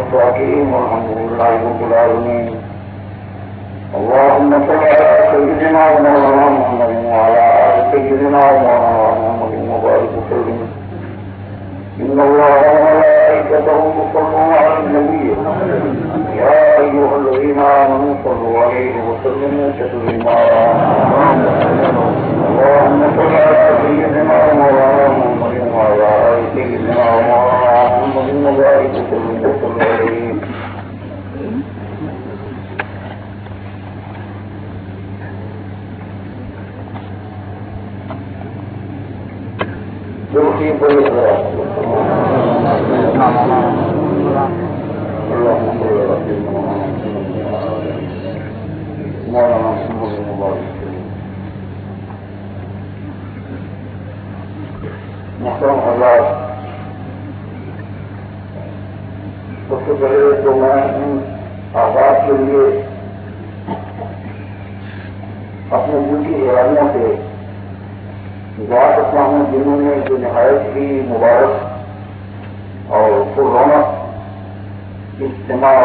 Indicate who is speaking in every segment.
Speaker 1: المستقيم والحمد لله رب العالمين. اللهم صل على سيدنا ومولانا محمد وعلى آل سيدنا ومولانا محمد وبارك وسلم. إن الله وملائكته يصلون على النبي يا أيها الذين آمنوا صلوا عليه وسلموا تسليما. اللهم صل على سيدنا ومولانا محمد وعلى آل سيدنا ومولانا محمد وبارك وسلم عليه. دوسری بڑی محترم حضرات، سب سے پہلے تو میں ان آغاز کے لیے اپنے دل کی گہرائیوں سے دعا کرتا ہوں جنہوں نے جو نہایت ہی مبارک اور پر رونق اجتماع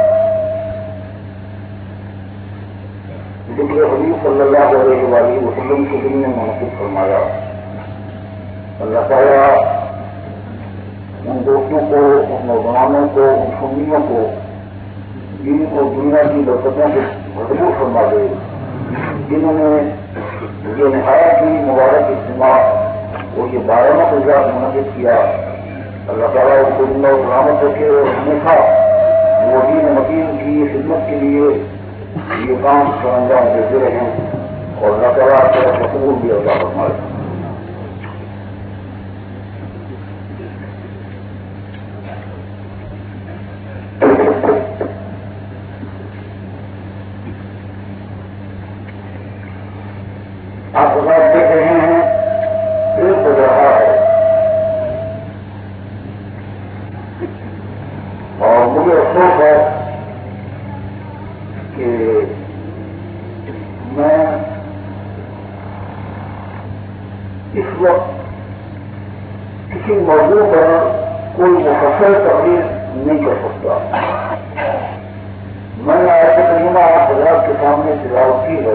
Speaker 1: ذکر حبیب صلی اللہ علیہ وآلہ وسلم کے دن میں منعقد فرمایا. اللہ تعالیٰ ان دوستوں کو، ان نوجوانوں کو، ان سنیوں کو دین اور دنیا کی برکتوں سے بھرپور فرما دے جنہوں نے یہ نہایت ہی مبارک اجتماع اور یہ 12واں تجارت منعقد کیا. اللہ تعالیٰ اس کو زندہ و سلامت رکھے اور ہمیشہ وہ دین مکین کی خدمت کے لیے یہ کام سر انجام دیتے رہیں اور اللہ تعالیٰ آپ کا شکر بھی عطا فرمائے. آپ حضرات دیکھ رہے ہیں ایک ہو رہا ہے اور مجھے افسوس ہے کہ میں اس وقت کسی موضوع پر کوئی مفصل تقریر نہیں کر سکتا. میں نے آیت کریمہ آپ حضرات کے سامنے تلاوت کی ہے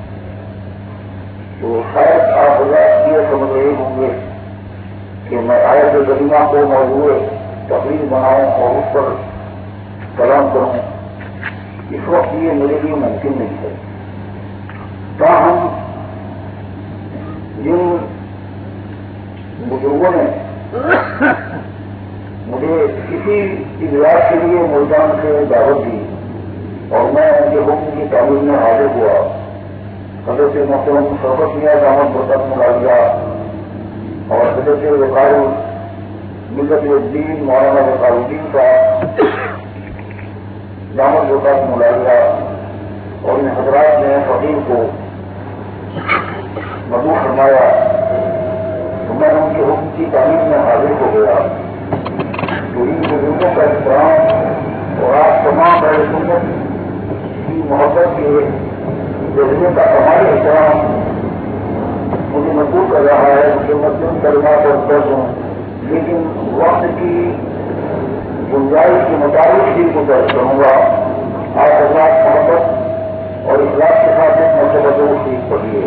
Speaker 1: تو شاید آپ حضرات یہ سمجھ رہے ہوں گے کہ میں آیت کریمہ کو موضوع تقریر بناؤں اور اس پر کلام کروں. اس وقت یہ میرے لیے ممکن نہیں ہے. تاہم جن بزرگوں نے مجھے کسی اجلاس کے لیے ملتان سے دعوت دی اور میں ان کے حکم کی تعلیم میں حاضر ہوا. حضرت محترم شوکت میاں دامت برکت ملالیہ اور حضرت وقار ملت الدین مولانا وقار الدین صاحب دامت برکت ملالیہ اور ان حضرات نے فقیر کو مدعو فرمایا تو میں ان کے حکم کی تعلیم میں حاضر ہو گیا. تو ان بزرگوں کا احترام اور آپ تمام اہل سنت کی محبت کے جذبے کا ہمارے احترام مجھے مجبور کر رہا ہے کہ میں تین کلمات اور درد ہوں، لیکن وقت کی گنجائش کے مطابق ہی کو درج کروں گا. آپ حضرات محبت اور اخلاص کے ساتھ ایک مرتبہ ضرور ٹھیک پڑھیے.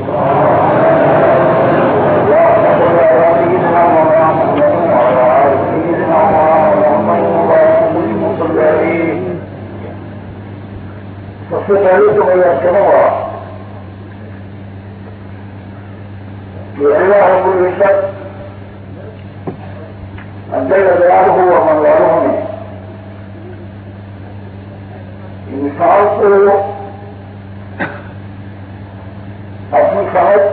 Speaker 1: سب سے پہلے تو میں یہ کہوں گا کہ اللہ رب العزت اندر ادرار ہو امن والوں نے انسان کو اپنی سمجھ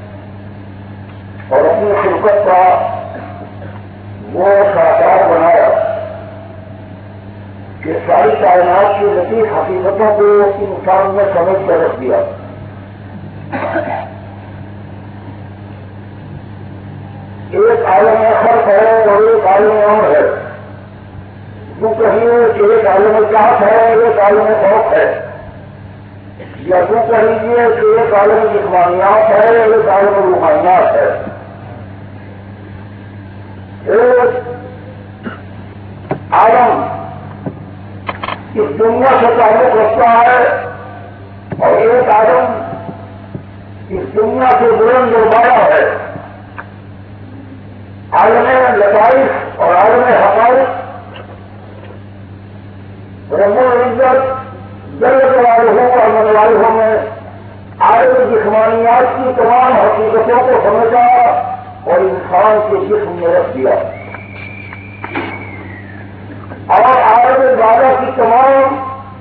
Speaker 1: اور اپنی خلقت کا وہ ساکار بنایا کہ ساری کائنات کی لطیف حقیقتوں کو انسان نے سمجھ کر رکھ دیا. ایک عالم خلق ہے اور ایک عالم امر ہے. یوں کہیے کہ ایک عالم ذات ہے ایک عالم خوف ہے، یا یوں کہیے کہ ایک عالم جسمانیات ہے ایک عالم روحانیات ہے. ایک عالم اس دنیا سے تعلق رکھتا ہے اور ایک عالم اس دنیا سے بلند و بالا ہے، عالم لطائف اور عالم حقائق۔ رب العزت جل جلالہ اور منوالہ میں عالم جسمانیات کی تمام حقیقتوں کو سمجھا اور انسان کے جسم میں رکھ دیا، اور عالم بالا کی تمام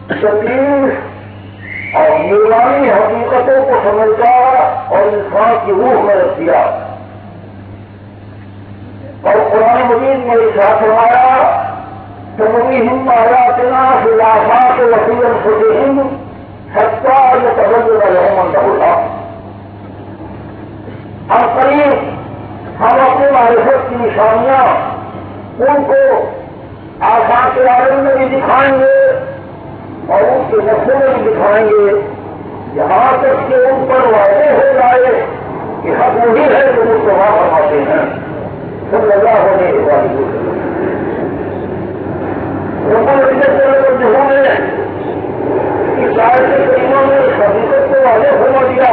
Speaker 1: تکلیف اور نورانی حقیقتوں کو سمجھا اور انسان کی روح میں رکھ دیا۔ اور قرآن مجید میں ارشاد فرمایا سنریہم آیاتنا فی الآفاق وفی انفسہم حتی یتبین لہم انہ الحق۔ ہم قریب ہم اپنی معرفت کی نشانیاں ان کو آفاق عالم میں بھی دکھائیں گے اور ان کے نفسوں میں بھی دکھائیں گے، یہاں تک کہ ان پر واضح ہو جائے کہ حق وہی ہے جو مصطفیٰ فرماتے ہیں صلی اللہ علیہ وسلم۔ رب العزت نے اس آیت کریمہ میں اس حقیقت کو واضح فرما دیا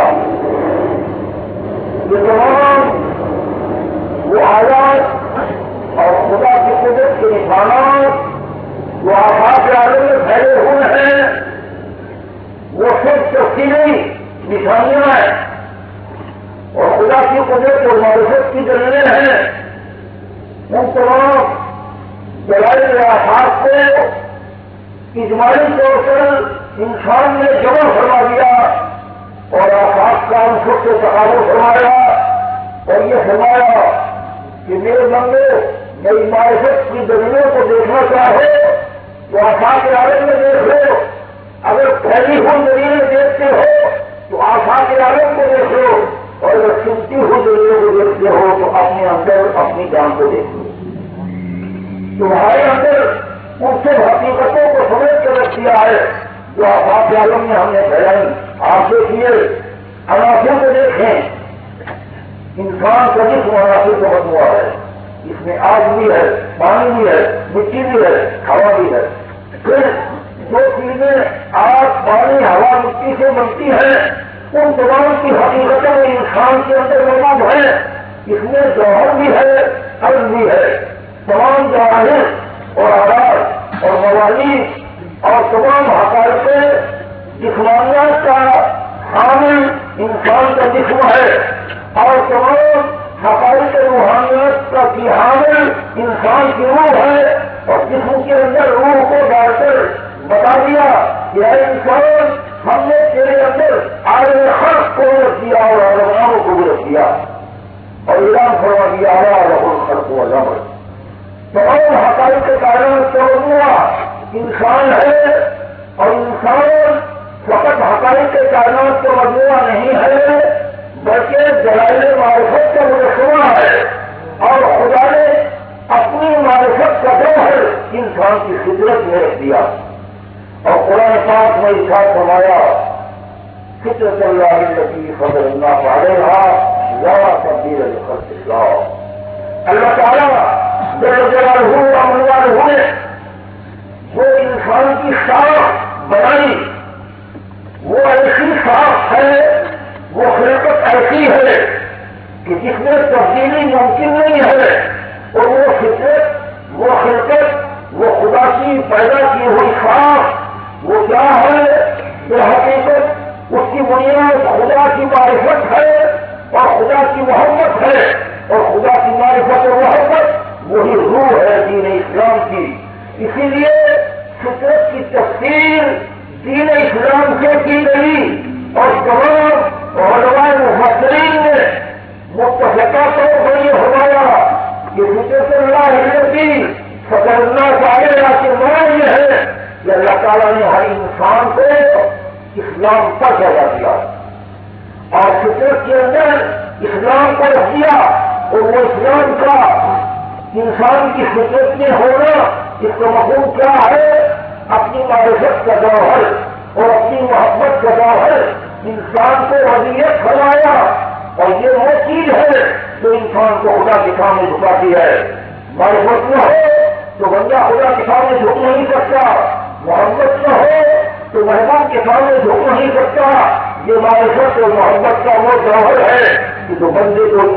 Speaker 1: کہ تمام وہ آیات اور خدا کی قدرت کے نشانات جو آفاق عالم میں پھیلے ہوئے ہیں وہ صرف تفصیلی نشانیاں ہیں اور خدا کی قدرت اور معرفت کی دلیلیں ہیں۔ ان تمام دلائل آفاق کو اجمالی طور پر انسان نے جمع فرما دیا اور آفاق کا ان سب سے تقابل فرمایا اور یہ فرمایا کہ میرے بندے میری معرفت کی دلیلوں کو دیکھنا چاہے تو آفاق عالم میں دیکھ لو، اگر پھیلی ہوئی دلیلیں دیکھتے ہو تو آفاق عالم کو دیکھ لو، اور اگر سنتی ہوئی دلیلوں کو دیکھتے ہو تو اپنے اندر اپنی جان کو دیکھ لو۔ تمہارے اندر ان سے حقیقتوں کو سمجھ کے رکھ دیا ہے جو آفاق عالم میں ہم نے پھیلائی۔ آپ دیکھیے عناصر کو دیکھیں، انسان کا جسم عناصر کا مجموعہ ہے، اس میں آگ بھی ہے، پانی بھی ہے، مٹی بھی ہے، ہوا بھی ہے۔ پھر جو چیزیں آگ پانی ہوا مٹی سے بنتی ہیں ان تمام کی حقیقتیں انسان کے اندر موجود ہیں۔ اس میں جوہر بھی ہے، عرض بھی ہے، تمام جواہر اور آداب اور موالید اور تمام حقائق جسمانیات کا حامل انسان کا جسم ہے، اور تمام حقائق روحانیت کا کی حامل انسان کی روح ہے، اور جسم کے اندر روح کو ڈال کر بتا دیا کہ اے انسان ہم نے تیرے اندر عالم خلق کو رکھ دیا اور عالمانوں کو بھی رکھ دیا، اور اعلان فرما دیا رب الخلق والامر۔ تمام حقائق کائنات کا مجموعہ انسان ہے، اور انسان فقط حقائق کائنات کا مجموعہ نہیں ہے بلکہ دلائل معرفت کا مجسمہ ہے، اور خدا نے اپنی معرفت کا جوہر انسان کی فطرت میں رکھ دیا۔ اور قرآن پاک میں ارشاد فرمایا فطرت اللہ التي فطر الناس علیہا لا تبدیل لخلق اللہ۔ اللہ تعالیٰ جل جلالہ و منوالہ نے جو انسان کی ساخت بنائی وہ ایسی ساخت ہے، وہ خلقت ایسی ہے کہ جس میں تبدیلی ممکن نہیں ہے، اور وہ فطرت وہ خلقت وہ خدا کی پیدا کی ہوئی ساخت وہ کیا ہے؟ یہ حقیقت اس کی بنیاد خدا کی معرفت ہے اور خدا کی محبت ہے، اور خدا کی معرفت اور محبت وہی روح ہے دین اسلام کی۔ اسی لیے فطرت کی تفسیر دین اسلام سے کی گئی، اور تمام علماء مفسرین نے متفقہ طور پر یہ فرمایا کہ فطرت اللہ التي فطر الناس علیہا کے معنی یہ ہے کہ اللہ تعالیٰ نے ہر انسان کو اسلام کا پیدا کیا، اور فطرت کے اندر اسلام کو رکھ دیا، اور وہ اسلام کا انسان کی فطرت میں ہونا اس کا مفہوم کیا ہے؟ اپنی معرفت کا جوہر اور اپنی محبت کا جوہر انسان کو وضعیت فرمایا، اور یہ وہ چیز ہے جو انسان کو خدا کے سامنے جھکاتی ہے۔ معرفت میں ہو تو بندہ خدا کے سامنے جھک نہیں سکتا، محبت سامنے جھک نہیں سکتا. یہ معرفت اور محبت کا وہ جوہر ہے کہ جو بندے کو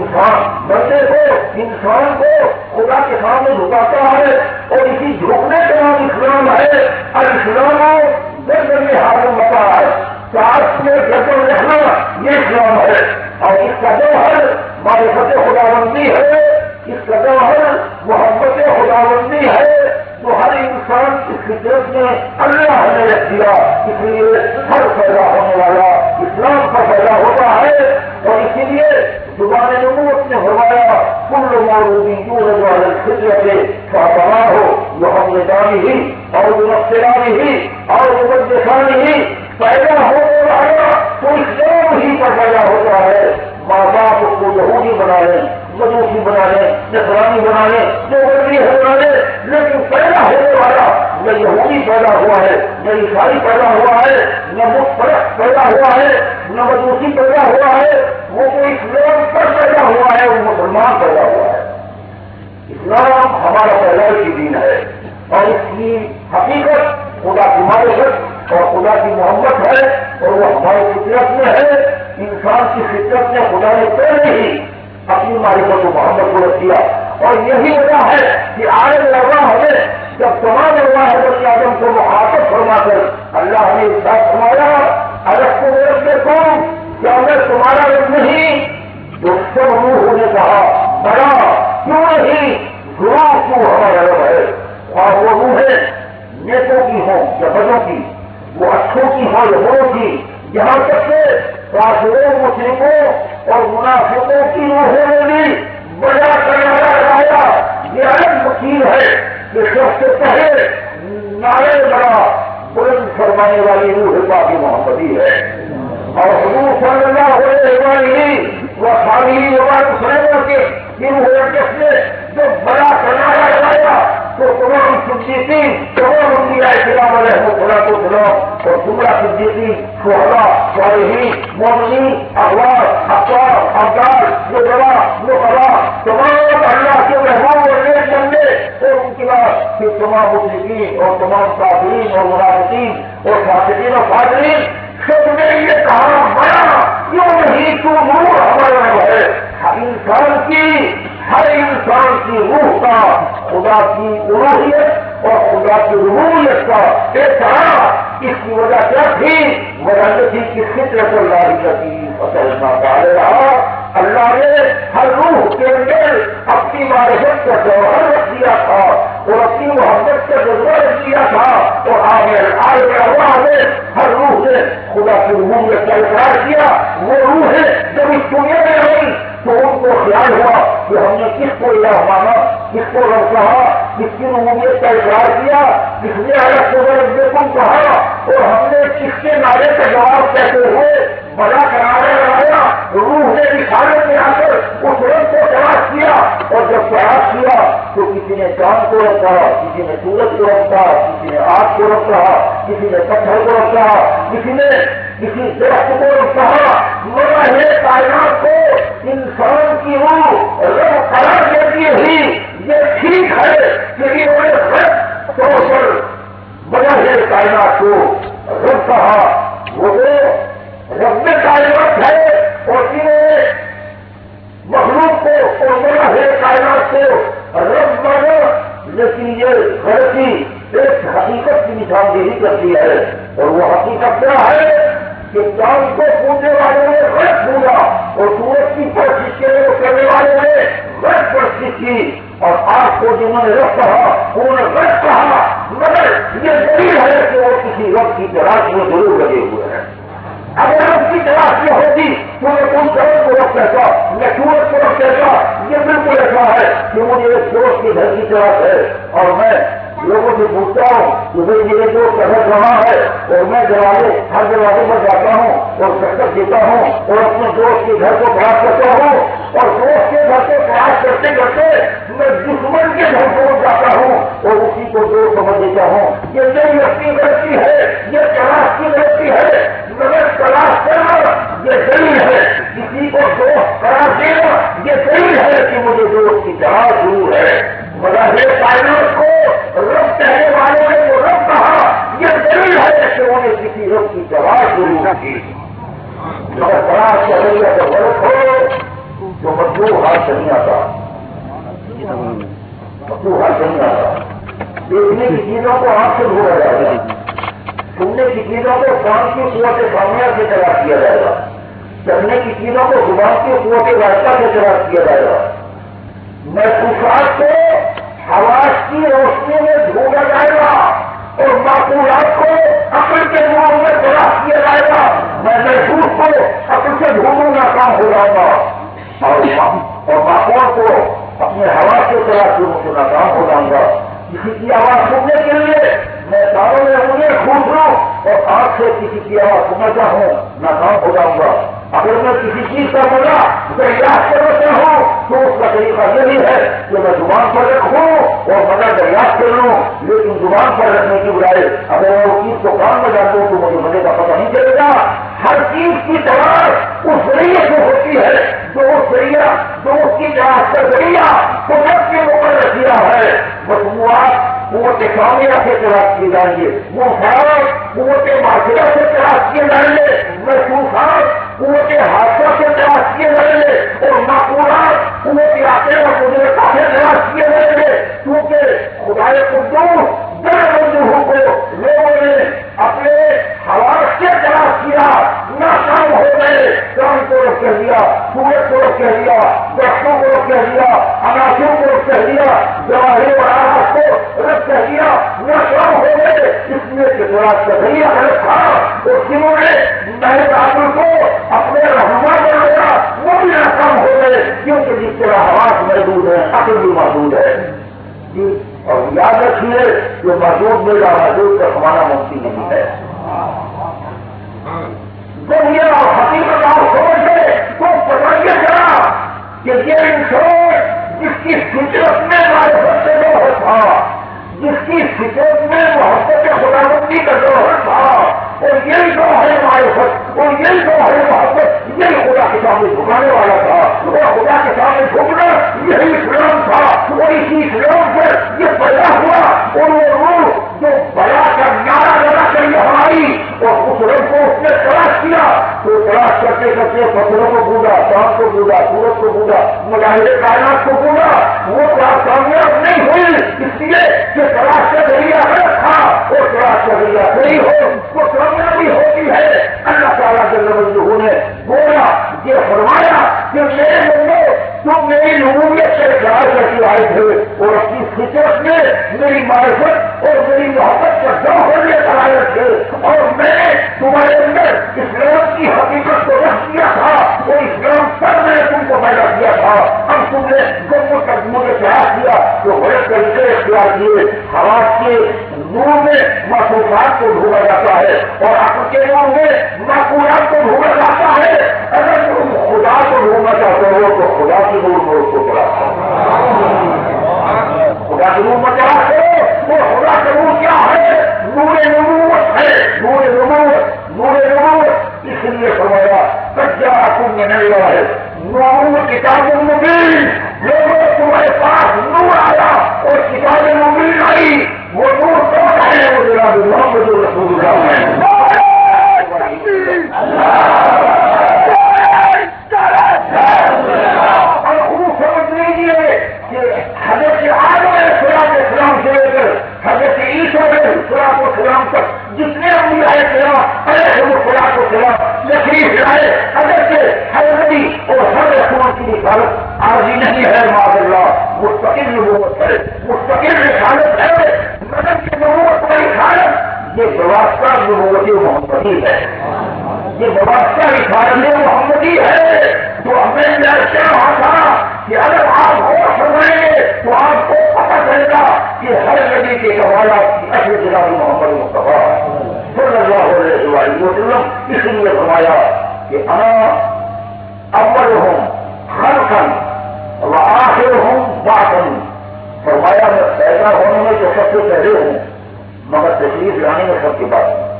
Speaker 1: انسان کو خدا کے سامنے جھکاتا ہے. اور اسی جھکنے کا نام اسلام ہے. الاسلام گردن میں حاضر متا ہے. ساتھ میں گردن رکھنا یہ اسلام ہے. اور اس کا جوہر معرفت خداوندی ہے. اس کا جوہر محبت خداوندی ہے جو ہر انسان کی فطرت میں اللہ نے رکھ دیا. اس لیے ہر پیدا ہونے والا اسلام کا پیدا ہوتا ہے. اور اسی لیے زبان نبوت نے فرمایا کل مولود یولد علی الفطرۃ فابواہ ہو یحودانی ہی اور منصرانی ہی اور مبدسانی ہی. پیدا ہونے والا تو اسلام ہی پر پیدا ہوتا ہے. ماں باپ اس کو یہودی بنا لیں, مجوسی بنا لیں, نصرانی بنا لیں, جو مرضی ہے بنا لیں, لیکن پیدا ہونے والا نہ یہودی پیدا ہوا ہے, نہ عیسائی پیدا ہوا ہے, نہ متفرق پیدا ہوا ہے, نہ مجوسی پیدا ہوا ہے. وہ تو اسلام پر پیدا ہوا ہے, وہ مسلمان پیدا ہوا ہے. اسلام ہمارا پیدائش کی دین ہے اور اس کی حقیقت خدا کی معرفت اور خدا کی محبت ہے. اور وہ ہماری فطرت میں ہے. انسان کی فطرت میں خدا نے پہلے ہی اپنی معرفت و محبت کو رکھ دیا. اور یہی وجہ ہے کہ آئے اللہ ہمیں جب تمام اللہ بنی آدم کو مخاطب فرما کر اللہ نے اس بات فرمایا الگ کو رب سے کون کیا میں تمہارا رب نہیں جو سب روح نے کہا بڑا کیوں نہیں ضرور کیوں ہمارا رب ہے. اور وہ روحیں نیکوں کی ہوں یا بدوں کی, وہ اچھوں کی ہوں یا بروں کی, یہاں تک کہ کافروں مشرکوں اور منافقوں کی روحوں نے بھی بڑا کرنا چاہا. یہ الگ وکیل ہے کہ سب سے پہلے نعرے بڑا بلند فرمانے والی روح پاک محمدی ہے. اور حضور صلی اللہ علیہ وسلم وہ خالی وسلم کے ان حرکت نے جو بڑا کرنا چاہا تو تمام صدیقین تمام انبیاء کرام علیہ السلام اور جملہ صدیقین شہداء صالحین مومنین احوار ابطال ابدال نجباء نقباء تمام اللہ کے محبوب اور نیک بندے اور ان کے بعد پھر تمام مشرکین اور تمام کافرین اور منافقین اور فاسقین اور فاجرین سب نے یہ کہا بڑا کیوں نہیں تو نور ہمارا ہے. ہر انسان کی روح کا خدا کی الوہیت اور خدا کی ربوبیت کا احساس. اس کی وجہ کیا تھی؟ وجہ یہ تھی کہ فطرت اللہ کی فصلنا ڈالے رہا. اللہ نے ہر روح کے اندر اپنی معرفت کا جوہر رکھ دیا تھا اور اپنی محبت کا جذبہ رکھ دیا تھا. اور اللہ نے ہر روح نے خدا کی ربوبیت کا اقرار کیا. وہ روح ہے جب اس دنیا میں آئی تو ان کو خیال ہوا کہ ہم نے کس کو الہ مانا, کس کو رب کہا, کس کی ربوبیت کا اقرار کیا, کس نے الگ کو رب کہا, اور ہم نے کس کے نعرے کا جواب کہتے ہوئے بڑا کنارے لگایا. روح نے رسالت میں آ کر اس رب کو تلاش کیا. اور جب تلاش کیا تو کسی نے چاند کو رکھا, کسی نے سورج کو رکھا, کسی نے آگ کو رکھا, کسی نے پتھر کو رکھا, کسی درخت کو رکھا. مگر ہے کائنات کو انسان کی روح رب قرار دیتی ہوئی یہ ٹھیک ہے کہ انہوں نے رب طور پر بغیر ہے کائنات کو رب کہا. وہ رب کائنات ہے اور انہیں مخلوق کو اور بغیر ہے کائنات کو رب مانا. لیکن یہ غلطی ایک حقیقت کی نشاندہی کرتی ہے. اور وہ حقیقت کیا ہے کہ چاند کو پوجنے والوں نے غلط پوجا اور سورج کی پرستش کرنے والوں نے غلط پرستش کی. اور آج کو جنہوں نے رب کہا انہوں نے غلط کہا. مگر یہ دلیل ہے کہ وہ کسی رب کی تلاش میں ضرور لگے ہوئے ہیں. اگر رب کی تلاش میں ہوتی تو میں کون چاند کو رب کہتا, میں سورج کو رب کہتا. یہ بالکل ایسا ہے کہ مجھے ایک دوست کے گھر کی تلاش ہے اور میں لوگوں سے پوچھتا ہوں کہ بھائی میرے دوست گھر کہاں ہے, اور میں ہر دروازے پر جاتا ہوں اور چکر دیتا ہوں اور اپنے دوست کے گھر کو تلاش کرتا ہوں. اور دوست کے گھر کو تلاش کرتے کرتے میں دشمن کے گھر پہنچ جاتا ہوں اور اسی کو دوست سمجھ دیتا ہوں. یہ میری اپنی غلطی ہے, یہ تلاش کی غلطی ہے. مگر تلاش کرنا یہ دلیل ہے, کسی کو دوست قرار دینا یہ دلیل ہے کہ مجھے دوست کی تلاش ضرور ہے. مگر کائنات کو رب کہنے والوں نے وہ رب کہا یہ دلیل ہے کہ انہیں کسی رب کی دوا ضرور کی، مگر بڑا شہریہ جب غلط ہو تو مطلوب ہاتھ سے نہیں آتا، مطلوب ہاتھ سے نہیں آتا۔ دیکھنے کی چیزوں کو آنکھ سے ڈھونڈا جائے گا، سننے کی چیزوں کو کان کی قوت سامعہ سے تلاش کیا جائے گا، چلنے کی چیزوں کو زبان کی قوت راستہ سے تلاش کیا جائے گا، محسوسات کو حواس کی روشنی میں ڈھونڈا جائے گا اور معقولات کو عقل کے نور میں تلاش کیا جائے گا۔ میں محسوس کو عقل سے ڈھونڈوں ناکام ہو جاؤں گا اور معقول کو اپنے حواس سے تلاش کروں سے ناکام ہو جاؤں گا۔ کسی کی آواز سننے کے لیے میں داروں میں انہیں کھوج لوں اور آنکھ سے کسی کی آواز سننا چاہوں ناکام ہو جاؤں گا۔ اگر میں کسی چیز کا مزہ دریافت کرنا چاہوں تو اس کا طریقہ یہی ہے کہ میں زبان پر رکھوں اور مزہ دریافت کر لوں، لیکن زبان پر رکھنے کی بجائے اگر میں وہ چیز کو کام میں ڈال دوں تو مجھے مزے کا پتہ نہیں چلے گا۔ ہر چیز کی تلاش اس ذریعے سے ہوتی ہے جو اس کی تلاش کا ذریعہ قدرت کے مقرر کیا ہے۔ مصنوعات قوت کامیہ سے تلاش کیے جائیں گے، وہ فرائض قوت معاشرہ سے تلاش کیے جائیں گے، محسوسات قوت حادثہ سے تلاش کیے جائیں گے اور معقولات قوت عقل اور قدرت سے تلاش کیے جائیں گے، کیونکہ خدائے قدوس بندوں کو لوگوں نے اپنے حواس سے تلاش کیا، ناکام ہو گئے۔ چاند کو رکھ کہہ دیا، سورج کو رکھ کہہ دیا، درختوں کو رکھ کہہ دیا، اناجوں کو رکھ کہہ دیا، جواہر اور آواز کو رکھ کہہ دیا، ناکام ہو گئے۔ اس لیے کہ تلاش کا ذریعہ غلط تھا اور جنہوں نے محض عقل کو اپنے رہنما بنایا وہ بھی ناکام ہو گئے، کیونکہ جس طرح حواس محدود ہے عقل بھی محدود ہے جی۔ اور یاد رکھیے کہ محدود میرا محدود کا ہمارا ممکن نہیں ہے۔ دنیا اور حقیقت آپ سمجھ گئے تو بتائیے ذرا کہ یہ انسان جس کی فطرت میں معرفت سے جوہر تھا، جس کی فطرت میں محبت خداوندی کا جوہر تھا، اور یہی جوہر معرفت اور یہی جوہر محبت یہی خدا کے سامنے جھکانے والا تھا، اور خدا کے سامنے جھکنا یہی اسلام تھا، اور اسی اسلام سے یہ پیدا ہوا اور وہ روح جو بڑا کر نعرہ لگا کر یہاں آئی اور اس روح کو اس نے تلاش کیا تو تلاش کرتے کرتے پتھروں کو بوجھا، چاند کو بوجھا، سورج کو بوجھا، مظاہر کائنات کو بوجھا، وہ کامیاب نہیں ہوئی، اس لیے کہ تلاش کا ذریعہ غلط تھا اور تلاش کا ذریعہ صحیح ہو تو کامیابی ہوتی ہے۔ اللہ تعالیٰ کے نبی نے بولا یہ فرمایا کہ میرے بندے تم میری نمونیت سے اقرار کر کے آئے تھے اور اپنی فطرت میں میری معرفت اور میری محبت کا جوہر لے کر آئے تھے، اور میں نے تمہارے اندر اسلام کی حقیقت کو رکھ دیا تھا اور اسلام پر میں نے تم کو پیدا کیا تھا۔ اب تم نے جب تک مجھے پیار کیا تو غلط طریقے اختیار کیے۔ حواس کے نور میں محسوسات کو ڈھونڈا جاتا ہے اور عقل کے نور میں معقولات کو ڈھونڈا جاتا ہے۔ اگر تم خدا کو ڈھونڈنا چاہتے ہو تو خدا کی نور میں اس کو تلاش کرو، خدا کی نور میں تلاش کرو۔ وہ خدا کا نور کیا ہے؟ نور نبوت ہے، نور نبوت، نور نبوت۔ اس لیے فرمایا سچا حکم میں نہیں رہا ہے نور کتاب مبین، لوگوں تمہارے پاس نور آیا اور کتاب مبین آئی، وہ نور کون ہے؟ وہ جناب محمد رسول اللہ ہے۔ اور خوب سمجھ لیجیے کہ حضرت آدم علیہ السلام سے لے کر حضرت عیسیٰ علیہ السلام تک جتنے انبیاء کرام علیہ السلام تشریف لائے، حضرت ہر نبی اور ہر رسول کی رسالت عارضی نہیں ہے، معاذ اللہ مستقل نبوت ہے، مستقل رسالت ہے، مدد کی نبوت کا رسالت یہ واسطہ نبوت محمدی ہے، یہ واسطہ رسالت محمدی ہے۔ تو ہمیں کیا رہا تھا کہ اگر آپ غور فرمائیں گے تو آپ کو پتہ چلے گا کہ ہر نبی کے کمالات کی اصل جناب محمد مصطفیٰ صلی اللہ علیہ وسلم۔ اس لیے فرمایا کہ انا اولہم خلقا وآخرہم بعثا، فرمایا میں پیدا ہونے میں جو سب سے پہلے ہوں مگر تشریف لانے میں سب کے بعد ہوں۔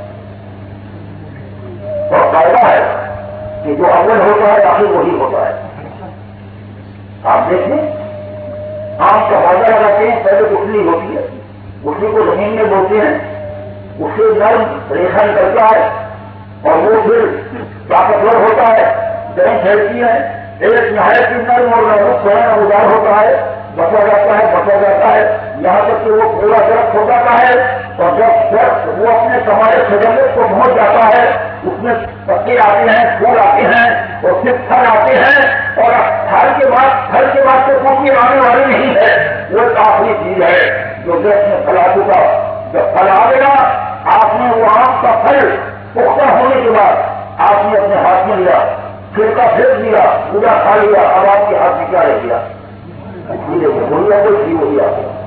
Speaker 1: اور قاعدہ ہے کہ جو اول ہوتا ہے آخر وہی ہوتا ہے۔ آپ دیکھیں آپ کا فائدہ لگاتے ہیں، پہلے گٹھلی ہوتی ہے، گٹھلی کو زمین میں بوتے ہیں، اس سے نرم ریشا نکلتا ہے، اور وہ پھر طاقتور ہوتا ہے، جنگ پھیلتی ہے، ایک نہایت ہی نرم اور نرم گزار ہوتا ہے، بچا جاتا ہے یہاں تک کہ وہ پورا درخت ہو جاتا ہے، اور جب درخت وہ اپنے کمائے خزانے کو پہنچ جاتا ہے، اس میں پتے آتے ہیں، پھول آتے ہیں اور پھر پھل آتے ہیں، اور پھل کے بعد تو کوئی آنے والی نہیں ہے، وہ ایک آخری چیز ہے جو درخت میں پھل آ چکا۔ جب پھل آ گیا، آپ نے وہ آم کا پھل پختہ ہونے کے بعد آپ نے اپنے ہاتھ میں لیا، چھلکا پھینک دیا، پورا کھا لیا، اب آپ کے ہاتھ میں کیا رہ گیا؟ بولیا کوئی سی ہو گیا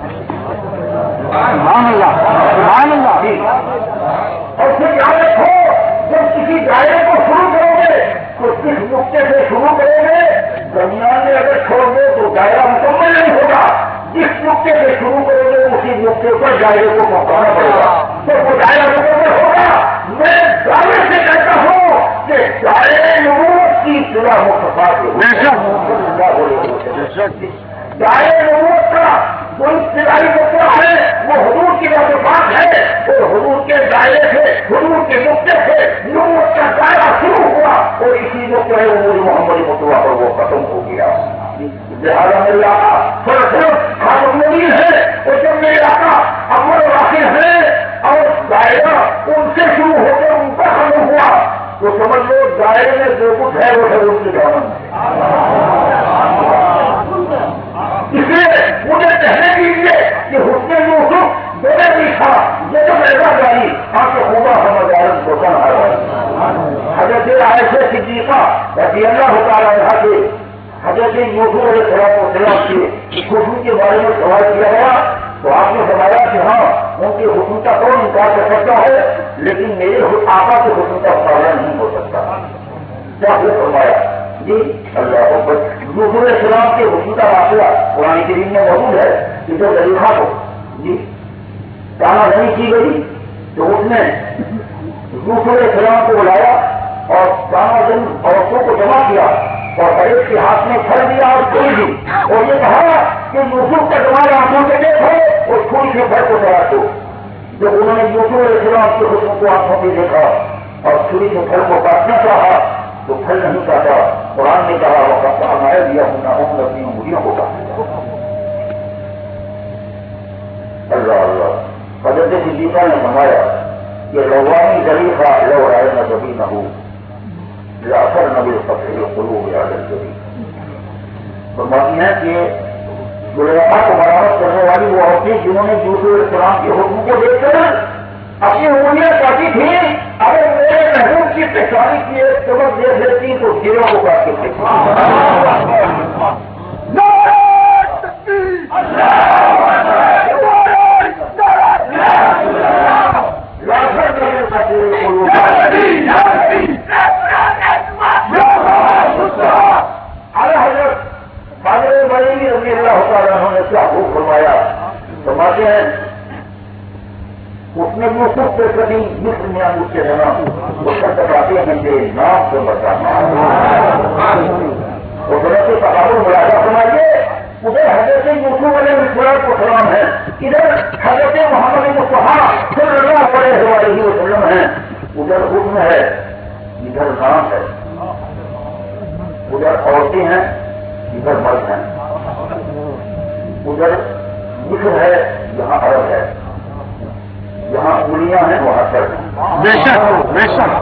Speaker 1: اور پھر یاد رکھو، جب کسی دائرے کو شروع کرو گے تو کس نقطے سے شروع کرو گے، درمیان میں اگر چھوڑ دو تو دائرہ مکمل نہیں ہوگا، جس نقطے سے شروع کرو گے اسی نقطے پر دائرے کو پہنچانا پڑے گا، تو وہ دائرہ مکمل ہوگا۔ میں دعوے سے کہتا ہوں کہ دائرے نبوت کی ابتدا مصطفیٰ دائرے نبوت کا جو ابتدائی نقطہ ہے وہ حضور کی بات ہے، اور حضور کے دائرے سے، حضور کے نقطے سے نبوت کا دائرہ شروع ہوا اور اسی نقطے عمر محمد مصطفیٰ پر وہ ختم ہو گیا۔ لہٰذا میرے آقا صرف خاتم النبیین ہے، اور جب میرے آقا اول و آخر ہے اور دائرہ ان سے شروع ہو کر ان کا ختم ہوا، تو سمجھ لو دائرے میں جو کچھ ہے وہ ہے ان کی دامن ہے۔ اس لیے مجھے کہنے دیجیے کہ حسن یوسف میرے بھی تھا، یہ جو میرا جاری آپ کے خوبا سمجھ روشن ہے۔ حضرت عائشہ صدیقہ رضی اللہ تعالیٰ عنہا کے حضرت یوسف علیہ السلام کے حسن کے بارے میں سوال کیا گیا تو آپ نے فرمایا کہ ہاں ان کے حسن کا کون انکار کر سکتا ہے، لیکن میرے آقا کے حسن کا مقابلہ نہیں ہو سکتا۔ کیا فرمایا؟ جی اللہ اکبر۔ یوسف علیہ السلام کے حسن کا واقعہ قرآن کریم میں موجود ہے کہ جو زلیخا کو جی تانا نہیں کی گئی تو اس نے یوسف علیہ السلام کو بلایا اور تانا دن عورتوں کو جمع کیا اور ہر ایک کے ہاتھ میں پھل دیا اور چھری دی اور یہ کہا کہ یوسف کا تمہارے آنکھوں سے دیکھو اور چھری سے پھل کو تیار دو۔ جب انہوں نے یوسف علیہ السلام کے حسن کو آنکھوں سے دیکھا اور چھری سے پھل کو کاٹنا چاہا تو پھل نہیں کاٹا۔ قرآن نے کہا وقت ہمارے دیا ہوں اپنی انگلیوں کو کاٹا۔ اللہ اللہ۔ حضرت صدیقہ نے فرمایا کہ روانی زلیخا لو رائے نہ کبھی نہ ہو لاثر نبی فخر قلوب عادت کبھی۔ فرماتی ہیں کہ زلیخا کو برامد کرنے والی وہ عورتیں جنہوں نے یوسف علیہ السلام کے حکم کو دیکھ کر اپنی انگلیاں کاٹی تھی، اگر میرے محبوب کی پہچانی کی ایک سبق دیکھ لیتی تو گیروں کو کاٹ کے فرماتے ہیں اس نے یوسف پہ کبھی مصر میں مجھ سے رہنا وہ سب بتاتے ہیں کہ نام سے بتانا اور ذرا سے تقابل ملاحظہ فرمائیے۔ ادھر حضرت یوسف علیہ السلام ہے، ادھر حضرت محمد مصطفیٰ صلی اللہ علیہ وسلم ہے، ادھر حکم ہے، ادھر نام ہے، ادھر عورتیں ہیں، ادھر مرد ہیں، ادھر مصر ہے، یہاں عرب ہے، یہاں انگلیاں ہیں، وہاں سر ہیں۔